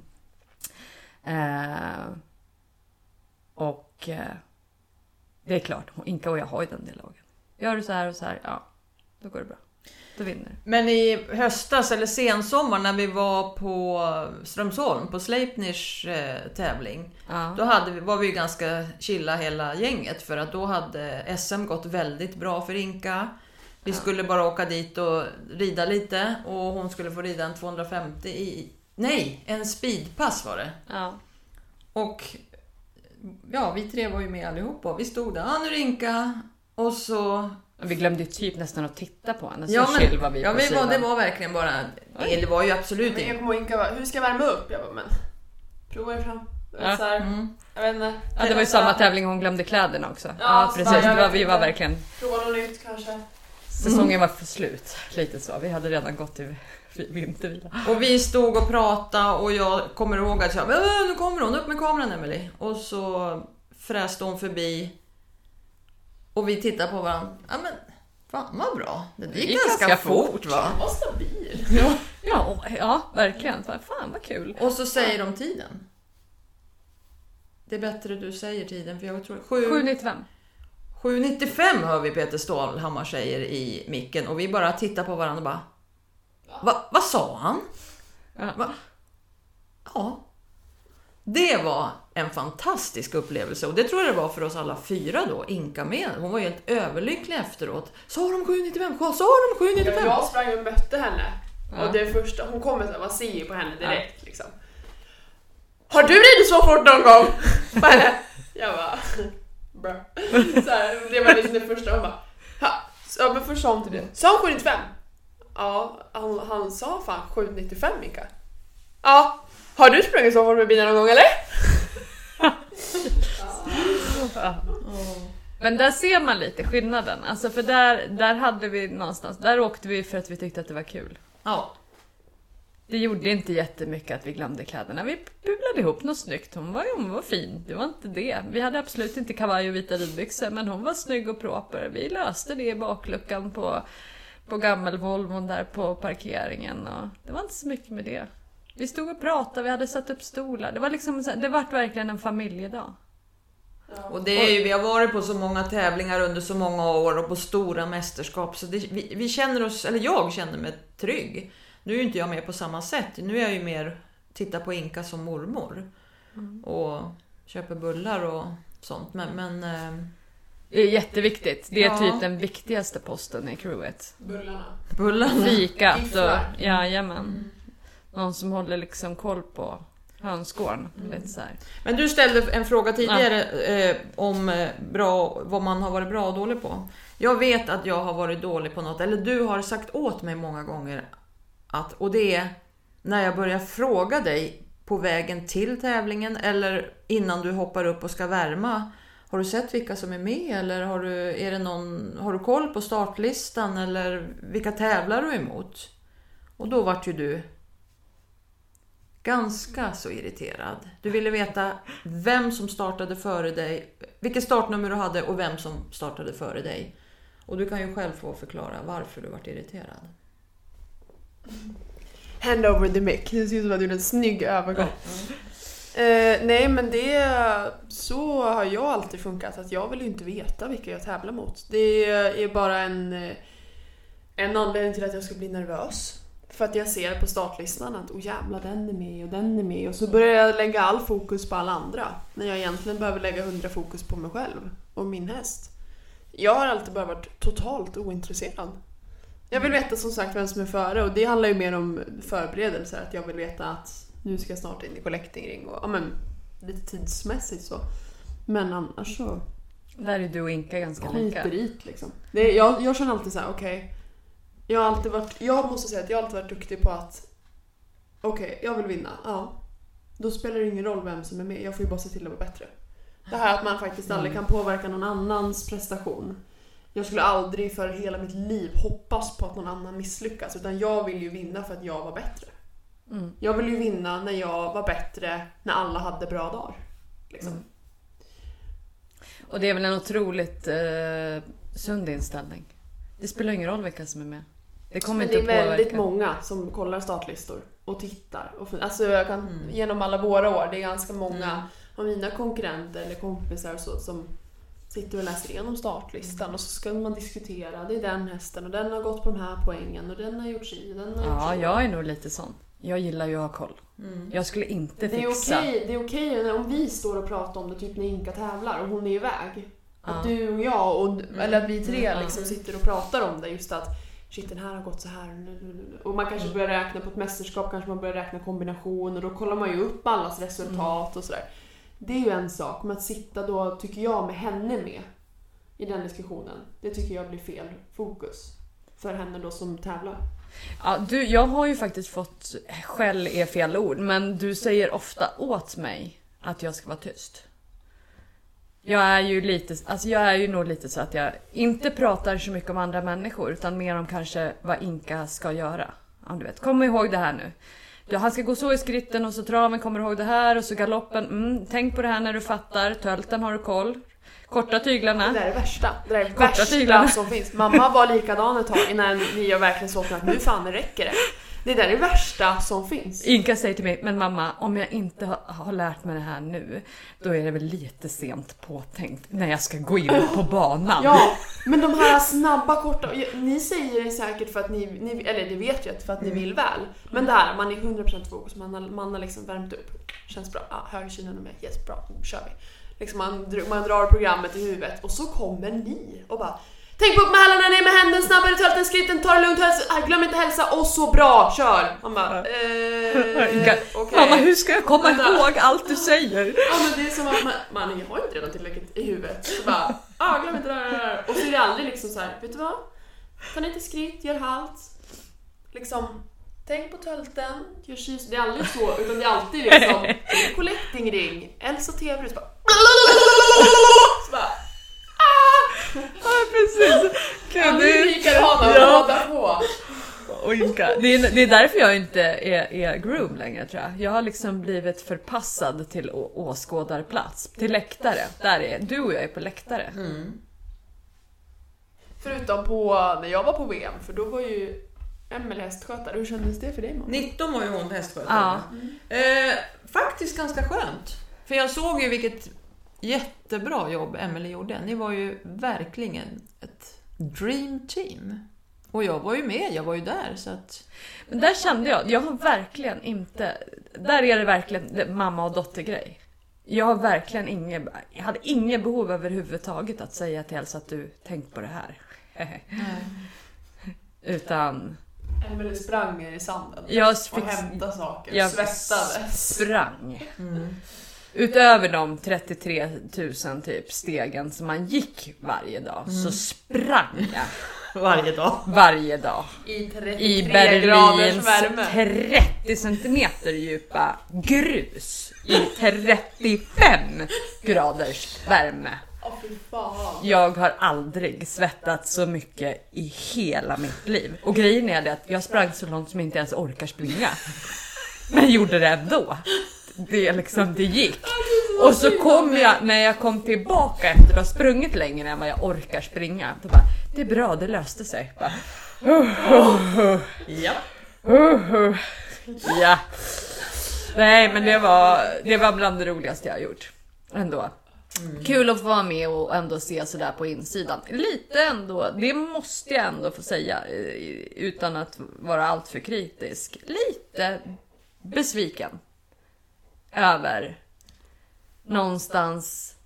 det är klart, Inka och jag har ju den dialogen. Gör du så här och så här, ja, då går det bra. Då vinner du. Men i höstas eller sensommar när vi var på Strömsholm på Sleipnirs tävling, då var vi ju ganska chilla hela gänget, för att då hade SM gått väldigt bra för Inka. Vi skulle bara åka dit och rida lite, och hon skulle få rida en 250 en speedpass var det. Ja. Och ja, vi tre var ju med allihopa och vi stod där, nu är Inka, och så... Vi glömde ju typ nästan att titta på henne. Så ja, chill var vi på sidan. Det var verkligen bara... Det var ju absolut inte. Jag kommer ihåg Inka bara, hur ska jag värma upp? Jag bara, men prova er fram. Ja. Så här, jag vet inte. Ja, det var ju samma tävling, hon glamde kläderna också. Ja, precis. Vi var verkligen... Prova något nytt kanske. Säsongen var för slut. Lite så. Vi hade redan gått till vintervila. Och vi stod och pratade, och jag kommer ihåg att jag nu kommer hon, upp med kameran Emily. Och så fräste hon förbi. Och vi tittade på varandra. Ja, men fan vad bra. Det gick ganska fort, va? Vad stabil. Ja, verkligen. Fan vad kul. Och så säger de tiden. Det är bättre du säger tiden, för jag tror 7.95. 7.95 hör vi Peter Stålhammar säger i micken, och vi bara tittar på varandra och bara, vad sa han? Ja. Det var en fantastisk upplevelse, och det tror jag det var för oss alla fyra då, Inka med. Hon var helt överlycklig efteråt. Sa de 7.95? Sa de 7.95? Jag sprang och mötte henne. Och det första, hon kom med, man ser ju på henne direkt liksom. Har du ridit så fort någon gång? På henne? Jag bara, bra. Så här, det var liksom det första, hon bara, ja men först sa hon till det. Sa hon 7.95? Ja, han sa fan 7.95 Inka. Ja. Har du sprungit så fort med bilen någon gång, eller? Men där ser man lite skillnaden. Alltså för där hade vi någonstans. Där åkte vi för att vi tyckte att det var kul. Ja. Det gjorde inte jättemycket att vi glömde kläderna. Vi pulade ihop något snyggt. Hon var fin. Det var inte det. Vi hade absolut inte kavaj och vita ridbyxor. Men hon var snygg och proper. Vi löste det i bakluckan på gammelvolvon där på parkeringen. Och det var inte så mycket med det. Vi stod och pratade, vi hade satt upp stolar. Det var liksom, det var verkligen en familjedag. Och det är ju, vi har varit på så många tävlingar under så många år och på stora mästerskap, så vi känner oss, eller jag känner mig trygg. Nu är ju inte jag med på samma sätt. Nu är jag ju mer titta på Inka som mormor och köper bullar och sånt. Men det är jätteviktigt. Det är typ den viktigaste posten i crewet. Bullarna. Fikat och jajamän. Någon som håller liksom koll på hönsgården. Lite så här. Men du ställde en fråga tidigare om vad man har varit bra och dålig på. Jag vet att jag har varit dålig på något, eller du har sagt åt mig många gånger att, och det är när jag börjar fråga dig på vägen till tävlingen eller innan du hoppar upp och ska värma. Har du sett vilka som är med, eller har du koll på startlistan, eller vilka tävlar du emot? Och då vart ju du ganska så irriterad. Du ville veta vem som startade före dig, vilket startnummer du hade och vem som startade före dig. Och du kan ju själv få förklara varför du vart irriterad. Hand over the mic. Det ser ut som att du gjorde en snygg övergång. Nej, men så har jag alltid funkat, att jag vill ju inte veta vilka jag tävlar mot. Det är bara en anledning till att jag ska bli nervös. För att jag ser på startlistan att jävlar, den är med och den är med. Och så börjar jag lägga all fokus på alla andra. När jag egentligen behöver lägga 100 fokus på mig själv och min häst. Jag har alltid bara varit totalt ointresserad. Jag vill veta som sagt vem som är före. Och det handlar ju mer om förberedelser. Att jag vill veta att nu ska jag snart in i collecting ring. Och lite tidsmässigt så. Men annars så... Där är du och Inka ganska lika. Liksom. Jag känner alltid så här, okej. Jag måste säga att jag har alltid varit duktig på att jag vill vinna. Ja. Då spelar det ingen roll vem som är med. Jag får ju bara se till att vara bättre. Det här att man faktiskt aldrig kan påverka någon annans prestation. Jag skulle aldrig för hela mitt liv hoppas på att någon annan misslyckas. Utan jag vill ju vinna för att jag var bättre. Jag vill ju vinna när jag var bättre, när alla hade bra dagar. Liksom. Och det är väl en otroligt sund inställning. Det spelar ingen roll vilka som är med. Det kommer Men inte det är att väldigt påverka. många som kollar startlistor och tittar. Alltså jag kan, genom alla våra år, det är ganska många av mina konkurrenter eller kompisar och så, som sitter och läser igenom startlistan och så ska man diskutera, det är den hästen och den har gått på de här poängen och den har gjort si och den har gjort Ja, så. jag är nog lite sån. Jag gillar ju att ha koll. Jag skulle inte Det är fixa. okej om vi står och pratar om det typ när Inka tävlar och hon är iväg. Att du och jag, eller att vi tre liksom sitter och pratar om det, just att shit, den här har gått så här. Och man kanske börjar räkna på ett mästerskap, kanske man börjar räkna kombination och då kollar man ju upp allas resultat och sådär. Det är ju en sak, men att sitta då, tycker jag, med henne med i den diskussionen, det tycker jag blir fel fokus för henne då som tävlar. Ja, jag har ju faktiskt fått, skäll är fel ord, men du säger ofta åt mig att jag ska vara tyst. Jag är ju nog lite så att jag inte pratar så mycket om andra människor, utan mer om kanske vad Inka ska göra. Ja, du vet, kom ihåg det här nu. Han ska gå så i skritten och så traven kommer ihåg det här och så galoppen. Tänk på det här när du fattar. Tölten har du koll. Korta tyglarna. Det där är värsta. Det där är Korta värsta tyglarna. som finns. Mamma var likadan ett tag innan vi verkligen såg att nu fan räcker det. Det där är värsta som finns. Inka säger till mig, men mamma, om jag inte har lärt mig det här nu, då är det väl lite sent påtänkt när jag ska gå in på banan. Ja, men de här snabba, korta, ni säger det säkert för att ni eller det vet jag, för att ni vill väl. Men där, man är 100% fokus, man har liksom värmt upp. Känns bra, högerkinden är med, yes, bra, kör vi. Liksom man drar programmet i huvudet och så kommer ni och bara: tänk på upp med hälarna, ner med händen, snabbare, tölten, skritten, ta det lugnt, glöm inte hälsa, och så bra, kör! Man bara, okej. Mamma, hur ska jag komma ihåg allt du säger? Ja, men det är som att man har inte redan tillräckligt i huvudet. Så bara, glöm inte det där. Och så är det aldrig liksom så här, vet du vad? Ta inte skritt, gör halt. Liksom, tänk på tölten, gör kys. Det är aldrig så, utan det är alltid liksom collecting ring, Elsa TV, så bara, så bara, Ja, precis. ja, nu är likadana båda på. Och Inka. Det är därför jag inte är groom längre, tror jag. Jag har liksom blivit förpassad till åskådarplats, till läktare. Där är du och jag är på läktare. Förutom på när jag var på VM, för då var ju Emelie hästskötare. Hur kändes det för dig, mamma? 19 var ju hon hästskötare. Ja. Faktiskt ganska skönt. För jag såg ju vilket jättebra jobb Emelie gjorde. Ni var ju verkligen ett dream team. Och jag var ju med, jag var ju där. Så att... Men där kände jag har verkligen inte... Där är det verkligen mamma och dottergrej. Jag hade inget behov överhuvudtaget att säga till Elsa att du tänk på det här. Utan... Emelie sprang i sanden och hämtade saker, jag svettades. Sprang. Utöver de 33 000 typ stegen som man gick varje dag, så sprang jag varje dag I 33 i graders Berlins värme. 30 centimeter djupa grus i 35 graders värme. Fy fan. Jag har aldrig svettat så mycket i hela mitt liv. Och grejen är det att jag sprang så långt som jag inte ens orkar springa. Men gjorde det ändå. Det gick. Och så kom jag, när jag kom tillbaka efter att ha sprungit längre än vad jag orkar springa, då bara, det är bra, det löste sig. Bara, ja. Nej, men det var bland det roligaste jag har gjort. Ändå. Kul att få vara med och ändå se sådär på insidan. Lite ändå, det måste jag ändå få säga utan att vara allt för kritisk. Lite besviken över någonstans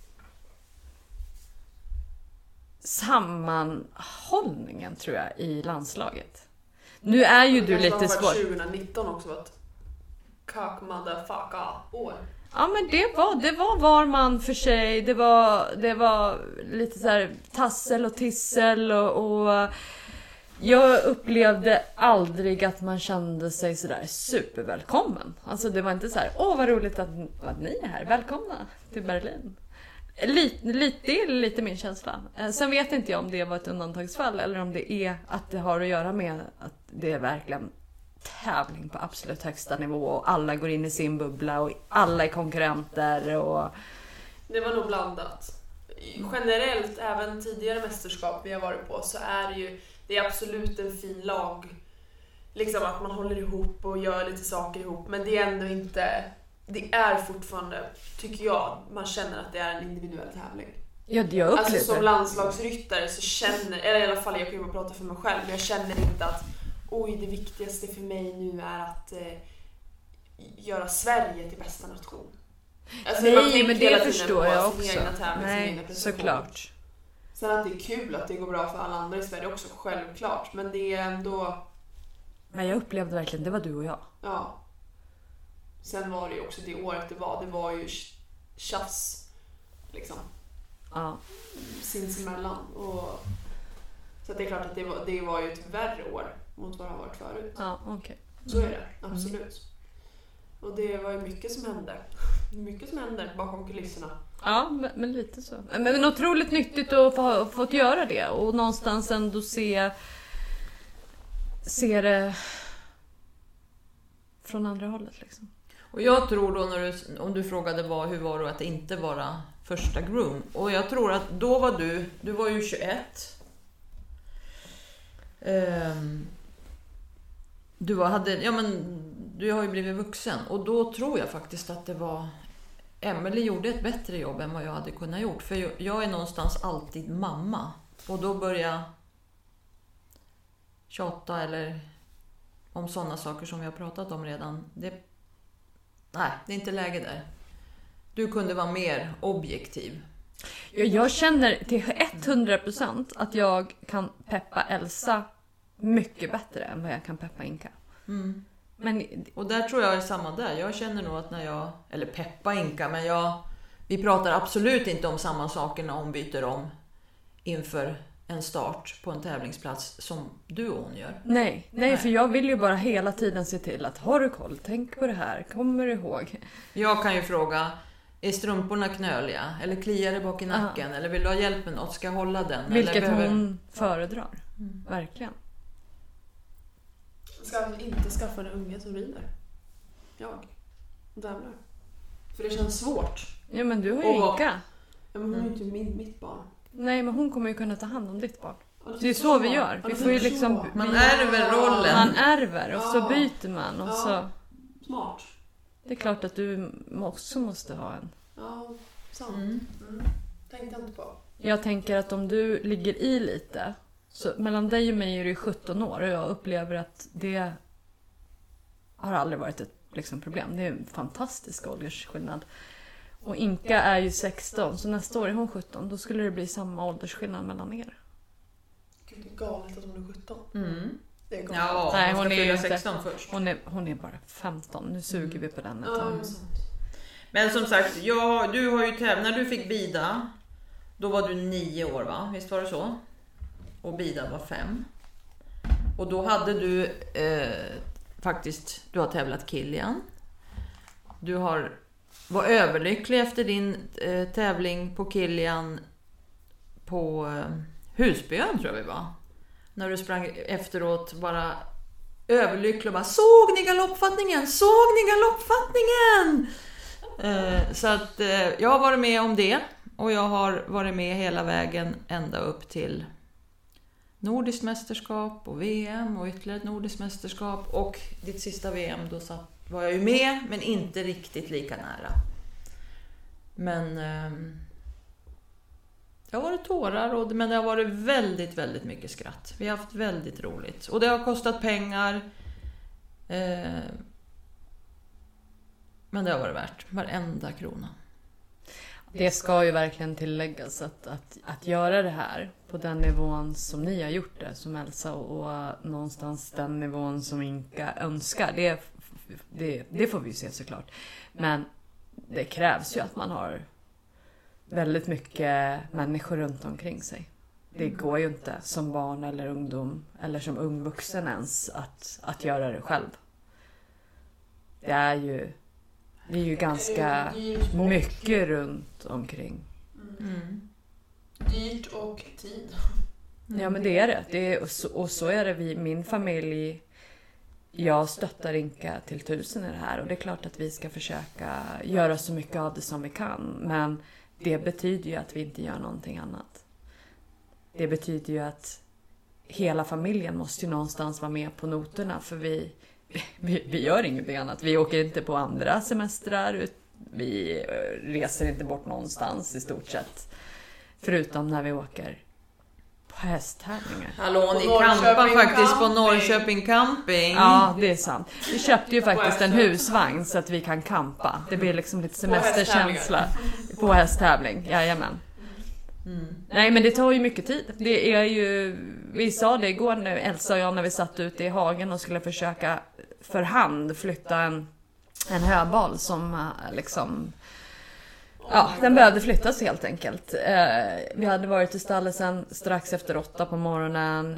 sammanhållningen, tror jag, i landslaget. Nu är ju du lite svår. 2019 också var ett cock motherfucker år. Ja, men det var var man för sig. Det var lite så här tassel och tissel och jag upplevde aldrig att man kände sig så där supervälkommen. Alltså det var inte så här, vad roligt att ni är här. Välkomna till Berlin. Det är lite min känsla. Sen vet inte jag om det var ett undantagsfall eller om det är att det har att göra med att det är verkligen tävling på absolut högsta nivå och alla går in i sin bubbla och alla är konkurrenter och... Det var nog blandat. Generellt, även tidigare mästerskap vi har varit på, så är det det är absolut en fin lag. Liksom att man håller ihop och gör lite saker ihop. Men det är ändå inte... Det är fortfarande, tycker jag, man känner att det är en individuell tävling. Ja, jag upplever. Alltså som landslagsryttare så känner, eller i alla fall jag kan ju bara prata för mig själv, men jag känner inte att det viktigaste för mig nu är att göra Sverige till bästa nation. Alltså, nej, men det förstår jag också. Nej, såklart. Sen att det är kul att det går bra för alla andra i Sverige också, självklart. Men det är ändå... Men jag upplevde verkligen, det var du och jag. Ja. Sen var det ju också det året det var ju tjafs liksom. Ja. Sinsemellan. Och så att det är klart att det var ju ett värre år mot vad det har varit förut. Ja, okej. Så är det, absolut. Och det var ju mycket som hände. Mycket som hände bakom kulisserna. Ja, men lite så. Men otroligt nyttigt att få fått göra det. Och någonstans ändå se det från andra hållet liksom. Och jag tror då om du frågade hur var det att inte vara första groom. Och jag tror att då var du var ju 21. Du har ju blivit vuxen. Och då tror jag faktiskt att det var... Emelie gjorde ett bättre jobb än vad jag hade kunnat gjort. För jag är någonstans alltid mamma. Och då börjar jag tjata eller om sådana saker som vi har pratat om redan. Nej, det är inte läge där. Du kunde vara mer objektiv. Jag känner till 100% att jag kan peppa Elsa mycket bättre än vad jag kan peppa Inka. Mm. Men, och där tror jag är samma där. Jag känner nog att när jag... Eller peppa Inka, men vi pratar absolut inte om samma saker när hon byter om inför en start på en tävlingsplats som du och hon gör. Nej, för jag vill ju bara hela tiden se till att har du koll, tänk på det här, kommer du ihåg? Jag kan ju fråga, är strumporna knöliga? Eller kliar det bak i nacken? Eller vill du ha hjälp med något? Ska jag hålla den? Vilket hon föredrar, verkligen. Ska inte skaffa en unge som rider? Jag. Jävlar. För det känns svårt. Ja, men du har ju Inka. Ja, men hon är ju inte mitt barn. Nej, men hon kommer ju kunna ta hand om ditt barn. Det är så vi gör. Vi får ju liksom... Man ärver rollen. Man ärver och så byter man. Och så... Smart. Det är klart att du också måste ha en. Ja, sant. Tänkte jag inte på. Jag tänker att om du ligger i lite... Så mellan dig och mig är det 17 år och jag upplever att det har aldrig varit ett problem. Det är en fantastisk åldersskillnad. Och Inka är ju 16, så nästa år är hon 17. Då skulle det bli samma åldersskillnad mellan er. Gud, det är galet att hon är 17. Det är galet. Ja, nej, hon är 16 först. Hon är bara 15. Nu suger vi på den ett tag. Men som sagt, du har ju tävlat. När du fick bida, då var du 9 år, va? Visst var det så? Och Bida var 5. Och då hade du du har tävlat Kilian. Du var överlycklig efter din tävling på Kilian på Husbyön, tror jag vi var. När du sprang efteråt bara överlycklig och bara såg ni galoppfattningen? Så att jag har varit med om det. Och jag har varit med hela vägen ända upp till nordiskt mästerskap och VM och ytterligare ett nordiskt mästerskap. Och ditt sista VM, då var jag ju med, men inte riktigt lika nära. Men det har varit tårar, men det har varit väldigt, väldigt mycket skratt. Vi har haft väldigt roligt. Och det har kostat pengar. Men det har varit värt varenda krona. Det ska ju verkligen tilläggas att göra det här på den nivån som ni har gjort det, som Elsa, och någonstans den nivån som Inka önskar. Det får vi ju se såklart. Men det krävs ju att man har väldigt mycket människor runt omkring sig. Det går ju inte som barn eller ungdom eller som ung vuxen ens att göra det själv. Det är ju ganska mycket runt omkring. Dyrt och tid. Ja, men det är det. Och så är det min familj. Jag stöttar Inka till 1000 i det här. Och det är klart att vi ska försöka göra så mycket av det som vi kan. Men det betyder ju att vi inte gör någonting annat. Det betyder ju att hela familjen måste ju någonstans vara med på noterna, för vi gör ingenting annat. Vi åker inte på andra semestrar, vi reser inte bort någonstans i stort sett. Förutom när vi åker på hästtävlingar. Hallå, ni campar faktiskt på Norrköping camping. Ja, det är sant. Vi köpte ju faktiskt en husvagn så att vi kan campa. Det blir liksom lite semesterkänsla på hästtävling. Jajamän. Nej, men det tar ju mycket tid. Det är ju, vi sa det igår nu, Elsa och jag, när vi satt ute i hagen och skulle försöka för hand flytta en höbal som liksom, den behövde flyttas helt enkelt. Vi hade varit i stallet sen strax efter 8 på morgonen,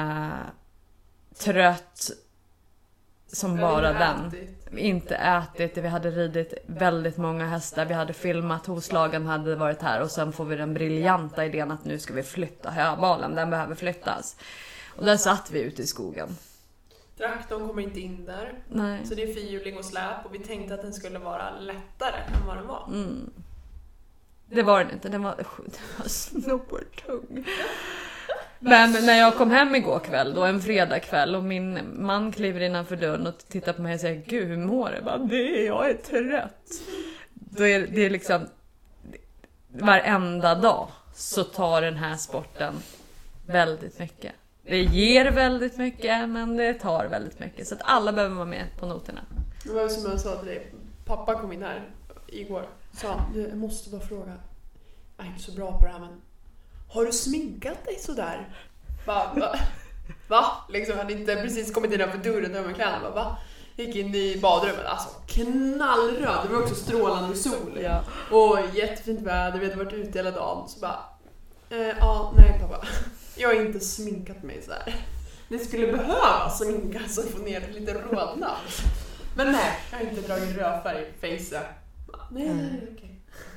trött som bara den. Inte ätit, vi hade ridit väldigt många hästar, vi hade filmat, hovslagen hade varit här, och sen får vi den briljanta idén att nu ska vi flytta höbalen, den behöver flyttas. Och där satt vi ute i skogen. Traktorn kommer inte in där. Nej. Så det är fyrhjuling och släp, och vi tänkte att den skulle vara lättare än vad den var. Det var den inte, den var snortung. Men när jag kom hem igår kväll, då en fredagkväll, och min man kliver innanför dörren och tittar på mig och säger: "Gud, hur mår du?" Jag är trött. Då är det liksom varenda dag så tar den här sporten väldigt mycket. Det ger väldigt mycket, men det tar väldigt mycket. Så att alla behöver vara med på noterna. Det var som jag sa till dig, pappa kom in här igår. Sa: "Jag måste bara fråga, jag är inte så bra på det här, men har du sminkat dig sådär?" Va? Liksom, hade inte precis kommit innanför dörren med kläderna. Va? Gick in i badrummet, alltså knallröd. Det var också strålande sol. Ja. Och jättefint väder, vi hade varit ute hela dagen. Så bara, nej pappa, jag har inte sminkat mig så här. Det skulle behöva sminkas och få ner lite rodnad. Men nej, jag har inte dragit rödfärg i fejset. Nej, okej.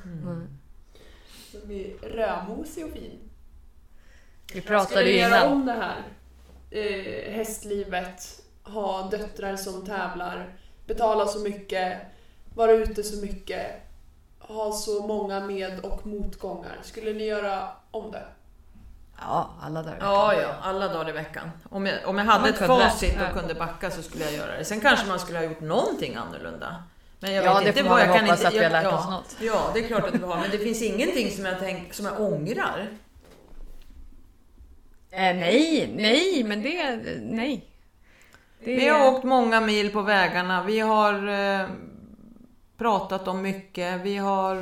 Så blir rödmosig och fin. Vi pratade skulle ju göra innan om det här hästlivet, ha döttrar som tävlar, betala så mycket, vara ute så mycket, ha så många med- och motgångar. Skulle ni göra om det? Ja, alla dagar. Ja, alla dagar i veckan. Om jag hade ett facit och kunde backa så skulle jag göra det. Sen kanske man skulle ha gjort någonting annorlunda. Men jag vet inte vad jag kan hoppas att vi har lärt oss något. Ja, det är klart att vi har. Men det finns ingenting som jag ångrar. Nej, men nej. Vi har åkt många mil på vägarna. Vi har pratat om mycket. Vi har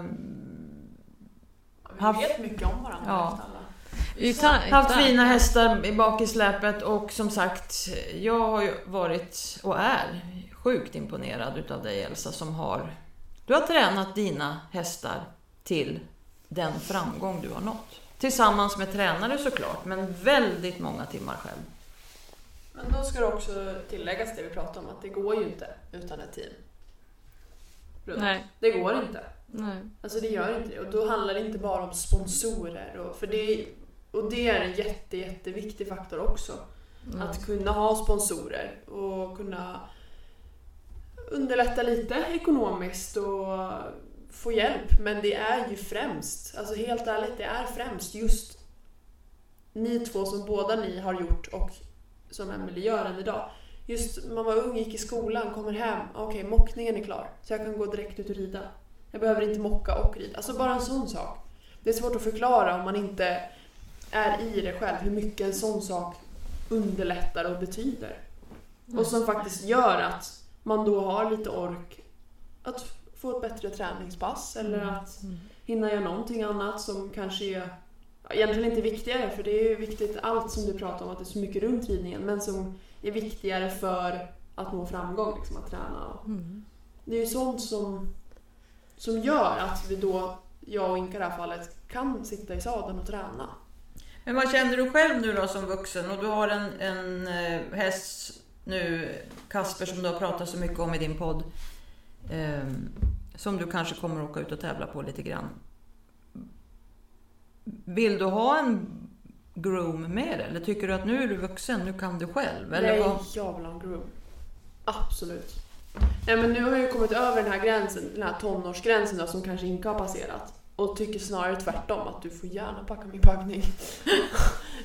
Vi vet mycket om varandra. Haft fina hästar bak i släpet. Och som sagt, jag har ju varit och är sjukt imponerad utav dig, Elsa, du har tränat dina hästar till den framgång du har nått. Tillsammans med tränare såklart, men väldigt många timmar själv. Men då ska det också tilläggas det vi pratade om, att det går ju inte utan ett team. Nej. Det går inte. Nej. Alltså det gör inte det. Och då handlar det inte bara om sponsorer. Och det är en jätteviktig faktor också. Att kunna ha sponsorer och kunna underlätta lite ekonomiskt och få hjälp. Men det är ju främst, alltså helt ärligt, det är främst just ni två som båda ni har gjort och som Emelie gör än idag. Just man var ung, gick i skolan, kommer hem, okej, mockningen är klar, så jag kan gå direkt ut och rida. Jag behöver inte mocka och rida. Alltså bara en sån sak. Det är svårt att förklara om man inte är i det själv, hur mycket en sån sak underlättar och betyder. Och som faktiskt gör att man då har lite ork att få ett bättre träningspass eller att hinna göra någonting annat som kanske är egentligen inte viktigare, för det är ju viktigt allt som du pratar om, att det är så mycket runt ridningen, men som är viktigare för att nå framgång, liksom att träna. Det är ju sånt som gör att vi då, jag och Inka i det här fallet, kan sitta i sadeln och träna. Men vad känner du själv nu då som vuxen? Och du har en häst nu, Kasper, som du har pratat så mycket om i din podd, som du kanske kommer att åka ut och tävla på lite grann. Vill du ha en groom med det? Eller tycker du att nu är du vuxen, nu kan du själv? Eller Nej, jag vill ha en groom. Absolut. Nej, men nu har jag kommit över den här gränsen, den här tonårsgränsen då, som kanske inte har passerat. Och tycker snarare tvärtom, att du får gärna packa min packning.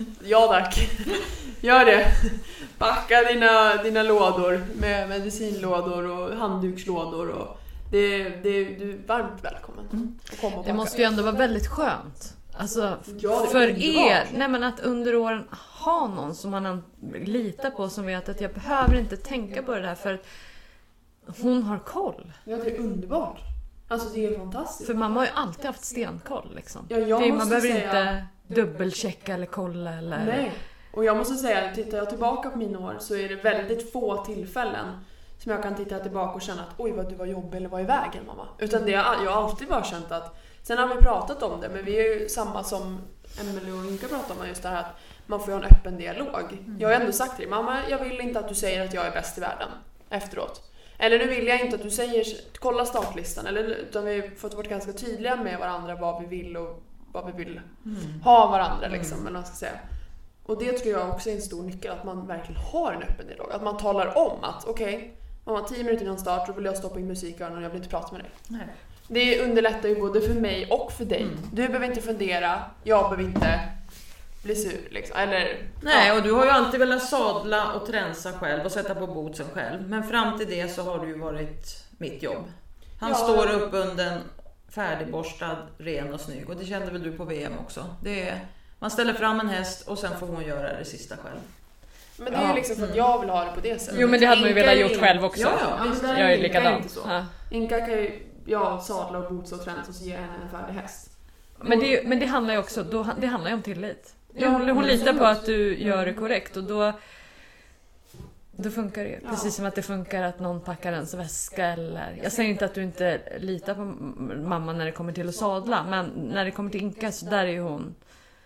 Ja tack. Gör det. Packa dina lådor med medicinlådor och handdukslådor och du är varmt välkommen. Det måste ju ändå vara väldigt skönt. Alltså Ja, för er, nej men att under åren ha någon som man litar på, som vet att jag behöver inte tänka på det där för att hon har koll. Ja, det är underbart. Alltså det är fantastiskt. För mamma har ju alltid haft stenkoll liksom. Ja, Man behöver inte dubbelchecka eller kolla eller... Nej, och jag måste säga, tittar jag tillbaka på mina år så är det väldigt få tillfällen som jag kan titta tillbaka och känna att oj vad du var jobbig eller var i vägen mamma. Utan jag har alltid bara känt att, sen har vi pratat om det, men vi är ju samma som Emelie och Inka pratar om, just det här att man får ha en öppen dialog. Jag har ändå sagt till dig, mamma jag vill inte att du säger att jag är bäst i världen efteråt. Eller nu vill jag inte att du säger kolla startlistan, utan vi har fått varit ganska tydliga med varandra vad vi vill och vad vi vill ha varandra liksom, eller vad man ska säga. Och det tror jag också är en stor nyckel, att man verkligen har en öppen dialog. Att man talar om att okej, mamma 10 minuter innan start så vill jag stoppa in musiken och jag vill inte prata med dig. Nej. Det underlättar ju både för mig och för dig. Du behöver inte fundera, jag behöver inte bli sur liksom. Eller, Nej, och du har ju alltid velat sadla och tränsa själv och sätta på bootsen själv. Men fram till det så har det ju varit mitt jobb. Han står uppbunden, färdigborstad, ren och snygg. Och det kände väl du på VM också. Man ställer fram en häst och sen får hon göra det sista själv. Men det är ju liksom för att jag vill ha det på det sättet. Jo, men det hade man ju velat gjort själv också. Ja, jag är likadan. Inka kan ju sadla och bootsa och tränsa och så ger henne en färdig häst. Men det handlar ju också, det handlar ju om tillit. Hon litar på att du gör det korrekt och då funkar det ju. Precis som att det funkar att någon packar ens väska eller... Jag säger inte att du inte litar på mamma när det kommer till att sadla, men när det kommer till Inka så där är hon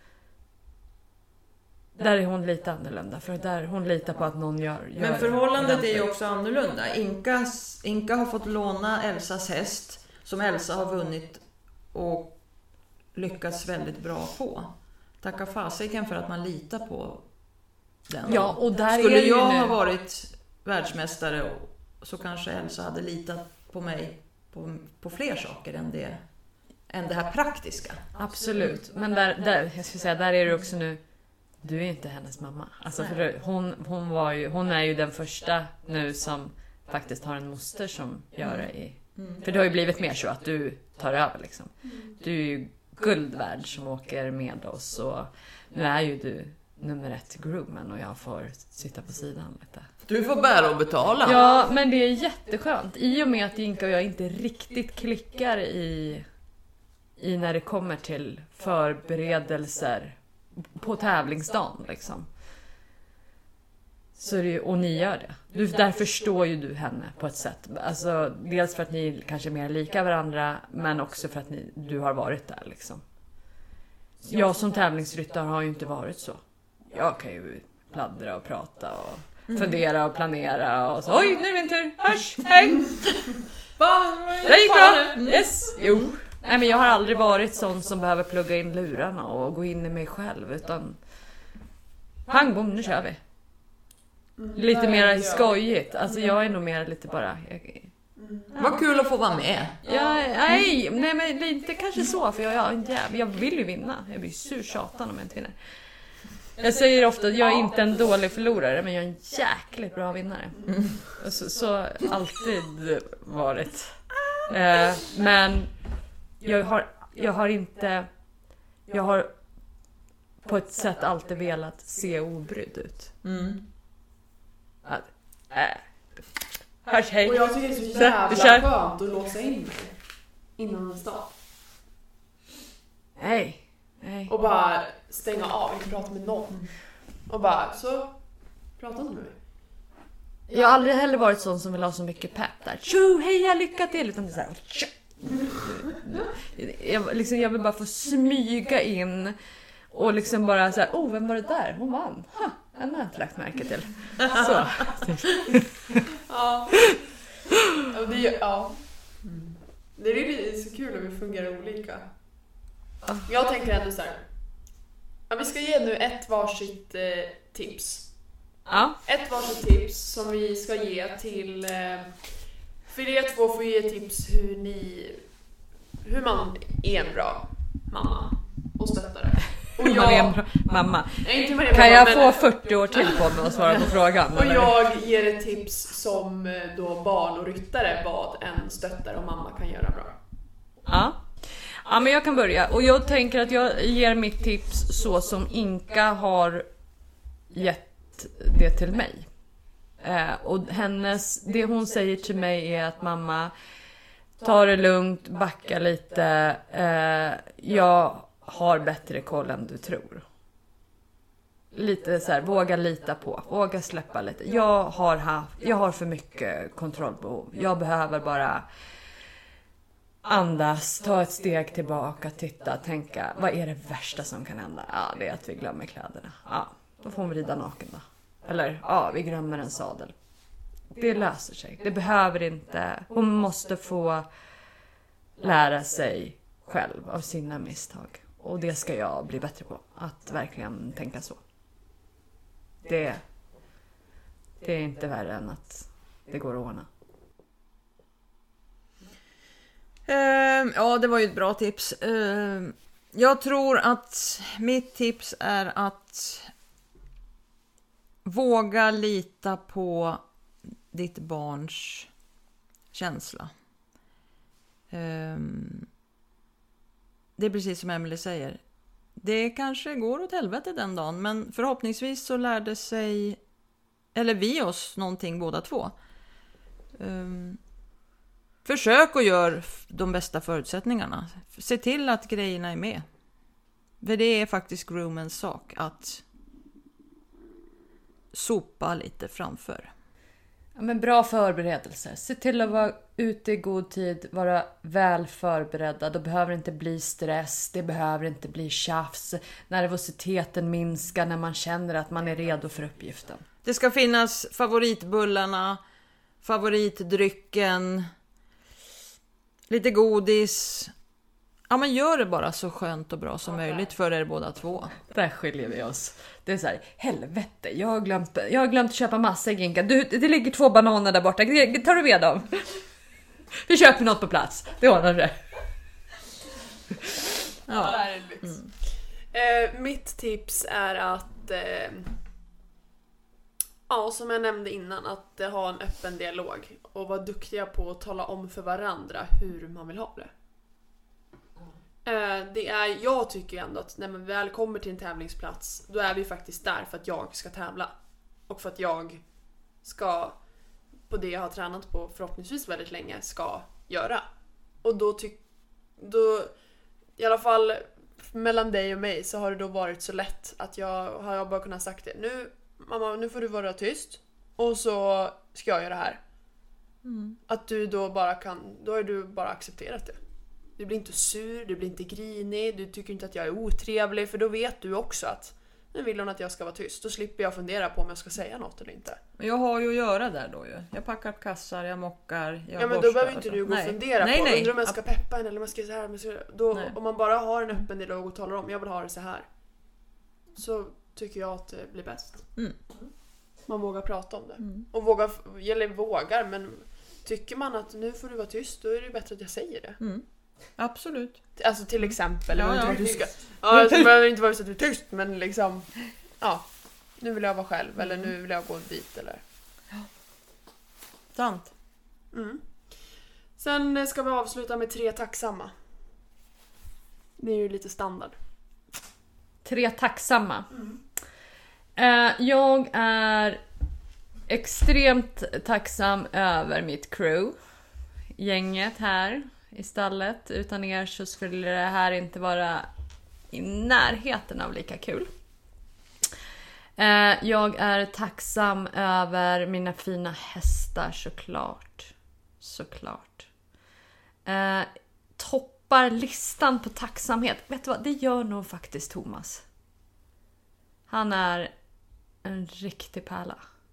lite annorlunda, för där hon litar på att någon gör men förhållandet är ju också annorlunda. Inka har fått låna Elsas häst som Elsa har vunnit och lyckats väldigt bra på. Tacka fasiken för att man litar på den. Ja, och där skulle är jag ha varit världsmästare så kanske Elsa hade litat på mig på fler saker än det här praktiska. Absolut. Men där jag skulle säga, där är det också nu, du är inte hennes mamma. Alltså för hon är ju den första nu som faktiskt har en moster som gör det för det har ju blivit mer så att du tar över liksom. Du är ju guldvärd som åker med oss och nu är ju du nummer 1 groomen och jag får sitta på sidan lite. Du får bära och betala. Ja, men det är jätteskönt. I och med att Inka och jag inte riktigt klickar i när det kommer till förberedelser på tävlingsdagen liksom. Så det, och ni gör det. Där förstår ju du henne på ett sätt. Alltså, dels för att ni kanske är mer lika varandra, men också för att du har varit där liksom. Jag som tävlingsryttare har ju inte varit så. Jag kan ju pladdra och prata och fundera och planera och så. Oj, nu är det min tur. Hörs, hej! Det gick bra. Yes. Jo. Nej, men jag har aldrig varit sån som behöver plugga in lurarna och gå in i mig själv, utan pang bom, nu kör vi. Lite mer skojigt. Alltså jag är nog mer lite bara... Vad kul att få vara med. Nej, men inte kanske så. För jag vill ju vinna. Jag blir surtjatan om jag inte vinner. Jag säger ofta att jag är inte en dålig förlorare, men jag är en jäkligt bra vinnare. Så alltid varit. Men jag har på ett sätt alltid velat se obrydd ut. Hörs, hej. Och jag tycker det är så jävla skönt att låsa in mig innan en start. Nej. Och bara stänga av, inte prata med någon. Och bara, så prata inte med mig. Jag har aldrig heller varit sån som vill ha så mycket pepp där. Tjo, heja, lycka till. Utan det är så här, jag vill bara få smyga in och liksom bara så här, vem var det där? Hon vann. En har inte lagt märke till. Så. Ja. Det är så kul att vi fungerar olika. Jag tänker ändå så här. Vi ska ge nu ett varsitt tips. Ja. Ett varsitt tips som vi ska ge till... För er två får ge tips hur man är en bra mamma och stöttare. Och Man är en bra mamma. inte Maria, Kan jag men- få 40 år till på mig att svara på frågan? Och eller? jag ger ett tips som då barn och ryttare vad en stöttare och mamma kan göra bra. Ja. Ja, men jag kan börja. Och jag tänker att jag ger mitt tips så som Inka har gett det till mig. Och det hon säger till mig är att mamma, ta det lugnt, backa lite. Jag har bättre koll än du tror. Lite så här, våga lita på, våga släppa lite. Jag har för mycket kontrollbehov. Jag behöver bara andas, ta ett steg tillbaka, titta, tänka, vad är det värsta som kan hända? Ja, det är att vi glömmer kläderna. Ja, då får hon rida naken då. Eller, ja, vi glömmer en sadel. Det löser sig. Det behöver inte, hon måste få lära sig själv av sina misstag. Och det ska jag bli bättre på, att verkligen tänka så. Det är inte värre än att det går att ordna. Ja, det var ju ett bra tips. Jag tror att mitt tips är att våga lita på ditt barns känsla. Det är precis som Emily säger. Det kanske går åt helvete den dagen, men förhoppningsvis så lärde sig, eller vi oss, någonting båda två. Försök att göra de bästa förutsättningarna. Se till att grejerna är med. För det är faktiskt groomens sak att sopa lite framför. Ja, men bra förberedelser. Se till att vara ute i god tid, vara väl förberedda. Då behöver det inte bli stress, det behöver inte bli tjafs. Nervositeten minskar när man känner att man är redo för uppgiften. Det ska finnas favoritbullarna, favoritdrycken, lite godis. Ja, men gör det bara så skönt och bra som möjligt för er båda två. Där skiljer vi oss. Det är så här, helvete, jag har glömt köpa massa Ginka. Det ligger 2 bananer där borta. Tar du med dem? Vi köper något på plats. Det ordnar det. Ja, det här är en lyx. Mitt tips är att ja, som jag nämnde innan, att ha en öppen dialog och vara duktiga på att tala om för varandra hur man vill ha det. Jag tycker ändå att när man väl kommer till en tävlingsplats, då är vi faktiskt där för att jag ska tävla. Och för att jag ska, på det jag har tränat på förhoppningsvis väldigt länge, ska göra. Och då i alla fall mellan dig och mig, så har det då varit så lätt att jag har bara kunnat sagt det. Nu, mamma, nu får du vara tyst. Och så ska jag göra det här. Att du då då har du bara accepterat det. Du blir inte sur, du blir inte grinig, du tycker inte att jag är otrevlig, för då vet du också att nu vill hon att jag ska vara tyst. Då slipper jag fundera på om jag ska säga något eller inte. Men jag har ju att göra där då ju. Jag packar kassar, jag mockar, jag Ja, men borstar, då behöver inte du gå och fundera på undrar om jag ska peppa henne eller om jag ska säga så här. Om man bara har en öppen dialog och talar om jag vill ha det så här, så tycker jag att det blir bäst. Man vågar prata om det. Och vågar, men tycker man att nu får du vara tyst, då är det bättre att jag säger det. Absolut. Alltså till exempel, Ja, det behöver inte vara så att du är tyst, men liksom, ja, nu vill jag vara själv, eller nu vill jag gå dit, eller. Sant. Sen ska vi avsluta med 3 tacksamma. Det är ju lite standard. 3 tacksamma. Jag är extremt tacksam över mitt crew. Gänget här i stallet. Utan er så skulle det här inte vara i närheten av lika kul. Jag är tacksam över mina fina hästar, såklart. Toppar listan på tacksamhet. Vet du vad, det gör nog faktiskt Thomas. Han är en riktig pärla.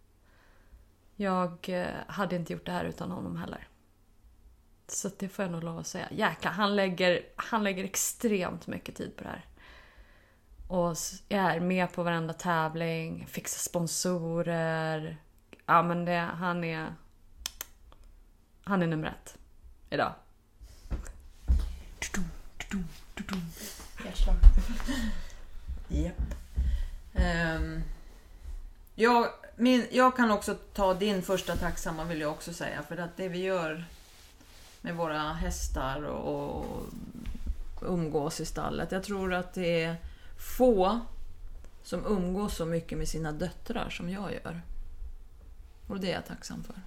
Jag hade inte gjort det här utan honom heller. Så det får jag nog lov att säga. Jäklar, han lägger extremt mycket tid på det här. Och jag är med på varenda tävling, fixar sponsorer. Ja, men han är nummer 1 idag. Japp. Jag kan också ta din första tacksamma, vill jag också säga. För att det vi gör med våra hästar och umgås i stallet. Jag tror att det är få som umgås så mycket med sina döttrar som jag gör. Och det är jag tacksam för.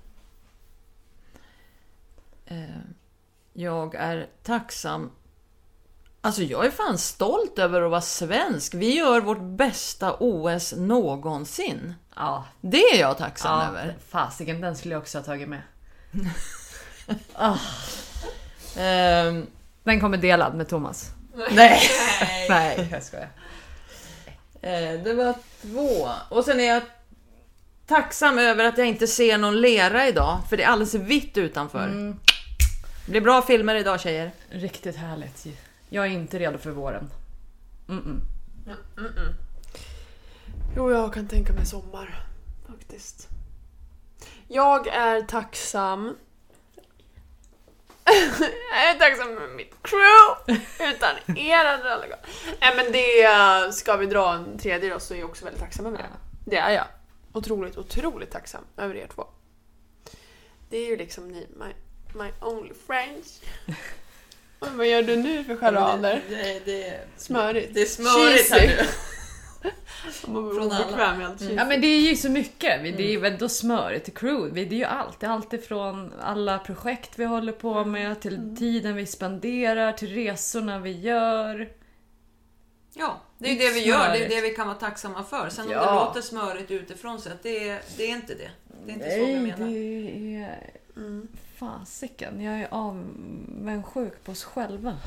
Jag är tacksam. Alltså jag är fan stolt över att vara svensk. Vi gör vårt bästa OS någonsin. Ja. Det är jag tacksam över. Fasiken, den skulle jag också ha tagit med. Den kommer delad med Thomas. Nej. Nej, jag skojar. Det var 2. Och sen är jag tacksam över att jag inte ser någon lera idag. För det är alldeles vitt utanför. Det blir bra filmer idag, tjejer. Riktigt härligt. Jag är inte redo för våren. Jo, jag kan tänka mig sommar. Faktiskt. Jag är tacksam. Jag är tacksam med mitt crew. Utan er. Nej, men det ska vi dra en tredje då, så är jag också väldigt tacksam över det. Det är jag. Otroligt tacksam över er 2. Det är ju liksom ni, my only friends. Vad gör du nu för charader? Det Smörigt. Det är smörigt här nu. Från alla. Ja, men det är ju så mycket. Det är ju ändå smörigt till crew. Det är ju allt. Det är allt ifrån alla projekt vi håller på med till tiden vi spenderar, till resorna vi gör. Ja, det är ju det vi gör. Det är det vi kan vara tacksamma för. Sen om det låter smörigt utifrån så att det är inte det. Det är inte så vi menar. Det är... Fasiken, jag är avundsjuk på oss själva.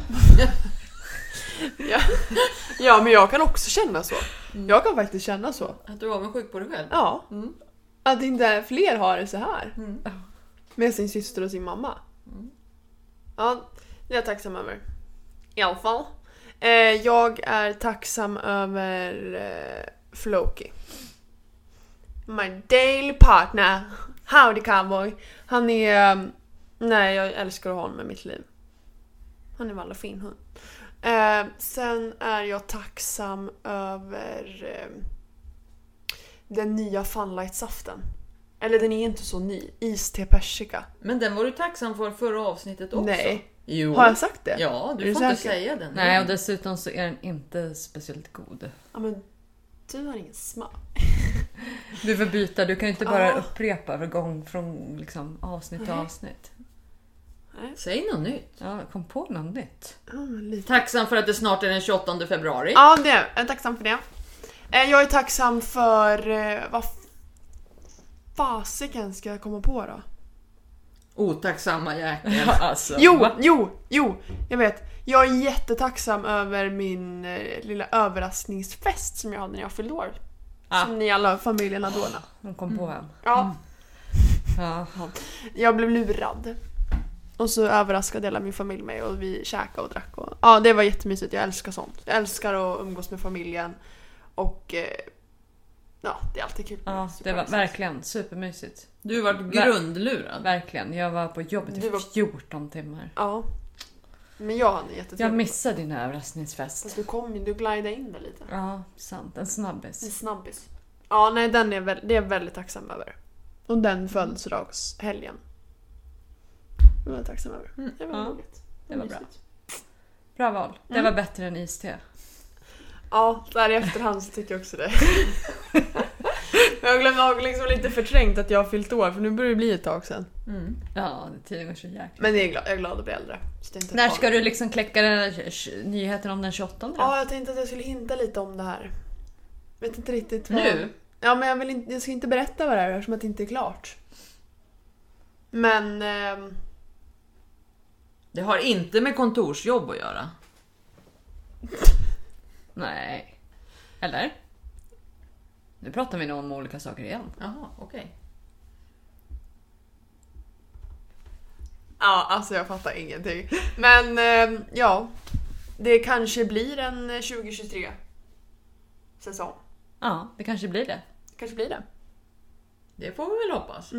Ja, men jag kan också känna så. Jag kan faktiskt känna så. Att du är avundsjuk på dig själv? Ja. Att inte fler har det så här. Med sin syster och sin mamma. Ja, det är jag tacksam över. I alla fall. Jag är tacksam över Floki. My daily partner. Howdy cowboy. Han är... nej, jag älskar att ha honom med mitt liv. Han är väl en fin hund. Sen är jag tacksam över den nya Funlight-saften. Eller den är inte så ny. Iste persika. Men den var du tacksam för förra avsnittet också. Nej. Jo. Har jag sagt det? Ja, du får inte säga den. Nej, och dessutom så är den inte speciellt god. Ja, men du har ingen smak. Du får byta, du kan ju inte bara upprepa från liksom, avsnitt till avsnitt. Nej. Säg något nytt. Ja, kom på något nytt. Tacksam för att det snart är den 28 februari. Ja, det är jag tacksam för det. Jag är tacksam för... vad fasiken ska jag komma på då? Otacksamma jäkel. Alltså, Jo, jag vet. Jag är jättetacksam över min lilla överraskningsfest som jag hade när jag fyllde år. Som ni alla familjen hade ordnat. Hon kom på en. Ja. Ja. Jag blev lurad. Och så överraskade hela min familj mig och vi käkade och drack. Ja, det var jättemysigt. Jag älskar sånt. Jag älskar att umgås med familjen. Och ja, det är alltid kul. Ja, det var verkligen supermysigt. Du var grundlurad. Verkligen. Jag var på jobbet i 14 timmar. Ja. Men jag hade jättetrevligt. Jag missade din överraskningsfest. Fast du glidade in där lite. Ja, sant. En snabbis. Ja, nej, det är jag väldigt tacksam över. Och den födelsedagshelgen. Det var jag tacksam över. Det var roligt. Det var bra. Bra val. Det var bättre än iste. Ja, där i efterhand så tycker jag också det. Jag har liksom lite förträngt att jag har fyllt år, för nu börjar det bli ett tag sedan. Ja, tiden går så jäkla. Men jag är glad att bli äldre. När ska du liksom kläcka den nyheten om den 28? Då? Ja, jag tänkte att jag skulle hinta lite om det här. Vet inte riktigt vad... Nu? Ja, men jag ska inte berätta vad det är eftersom att det inte är klart. Men... Det har inte med kontorsjobb att göra. Nej. Eller? Nu pratar vi nog om olika saker igen. Jaha, okej. Ja, alltså jag fattar ingenting. Men ja, det kanske blir en 2023 säsong. Ja, det kanske blir det. Det får vi väl hoppas.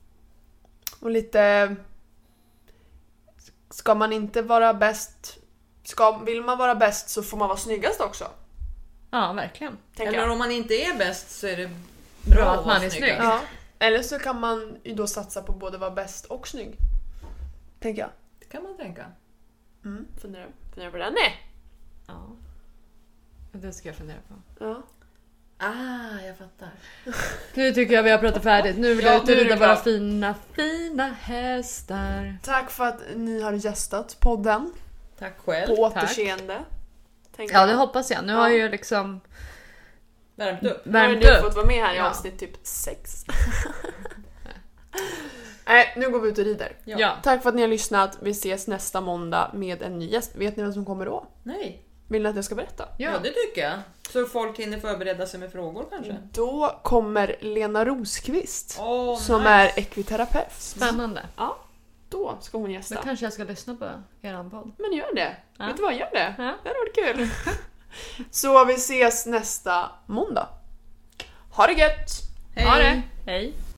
Och lite... Ska man inte vara bäst vill man vara bäst så får man vara snyggast också. Ja, verkligen. Eller om man inte är bäst så är det Bra bra att man är snygg. Ja. Eller så kan man ju då satsa på både vara bäst och snygg. Tänker jag. Det kan man tänka. Fundera på det. Nej. Ja. Det ska jag fundera på. Ja. Jag fattar. Nu tycker jag vi har pratat färdigt. Nu vill Ja, jag ut och nu är det rida våra klart. fina hästar. Tack för att ni har gästat podden. Tack själv. På återseende. tänker Ja, jag. det hoppas jag. Nu har jag ju liksom Värmt upp. Nu har värmt ni upp. fått vara med här i Ja. avsnitt typ 6. Nej, nu går vi ut och rider. Ja. Tack för att ni har lyssnat. Vi ses nästa måndag med en ny gäst. Vet ni vem som kommer då? Nej. Vill ni att jag ska berätta? Ja, det tycker jag. Så folk hinner förbereda sig med frågor kanske. Då kommer Lena Rosqvist som nice. är ekviterapeut. Spännande. Då ska hon Då gästa. kanske jag ska lyssna på eran podd. Men gör det. Ja. Vet du vad, gör det. Ja. Det hade varit kul. Så vi ses nästa måndag. Ha det gött! Ha det! Hej!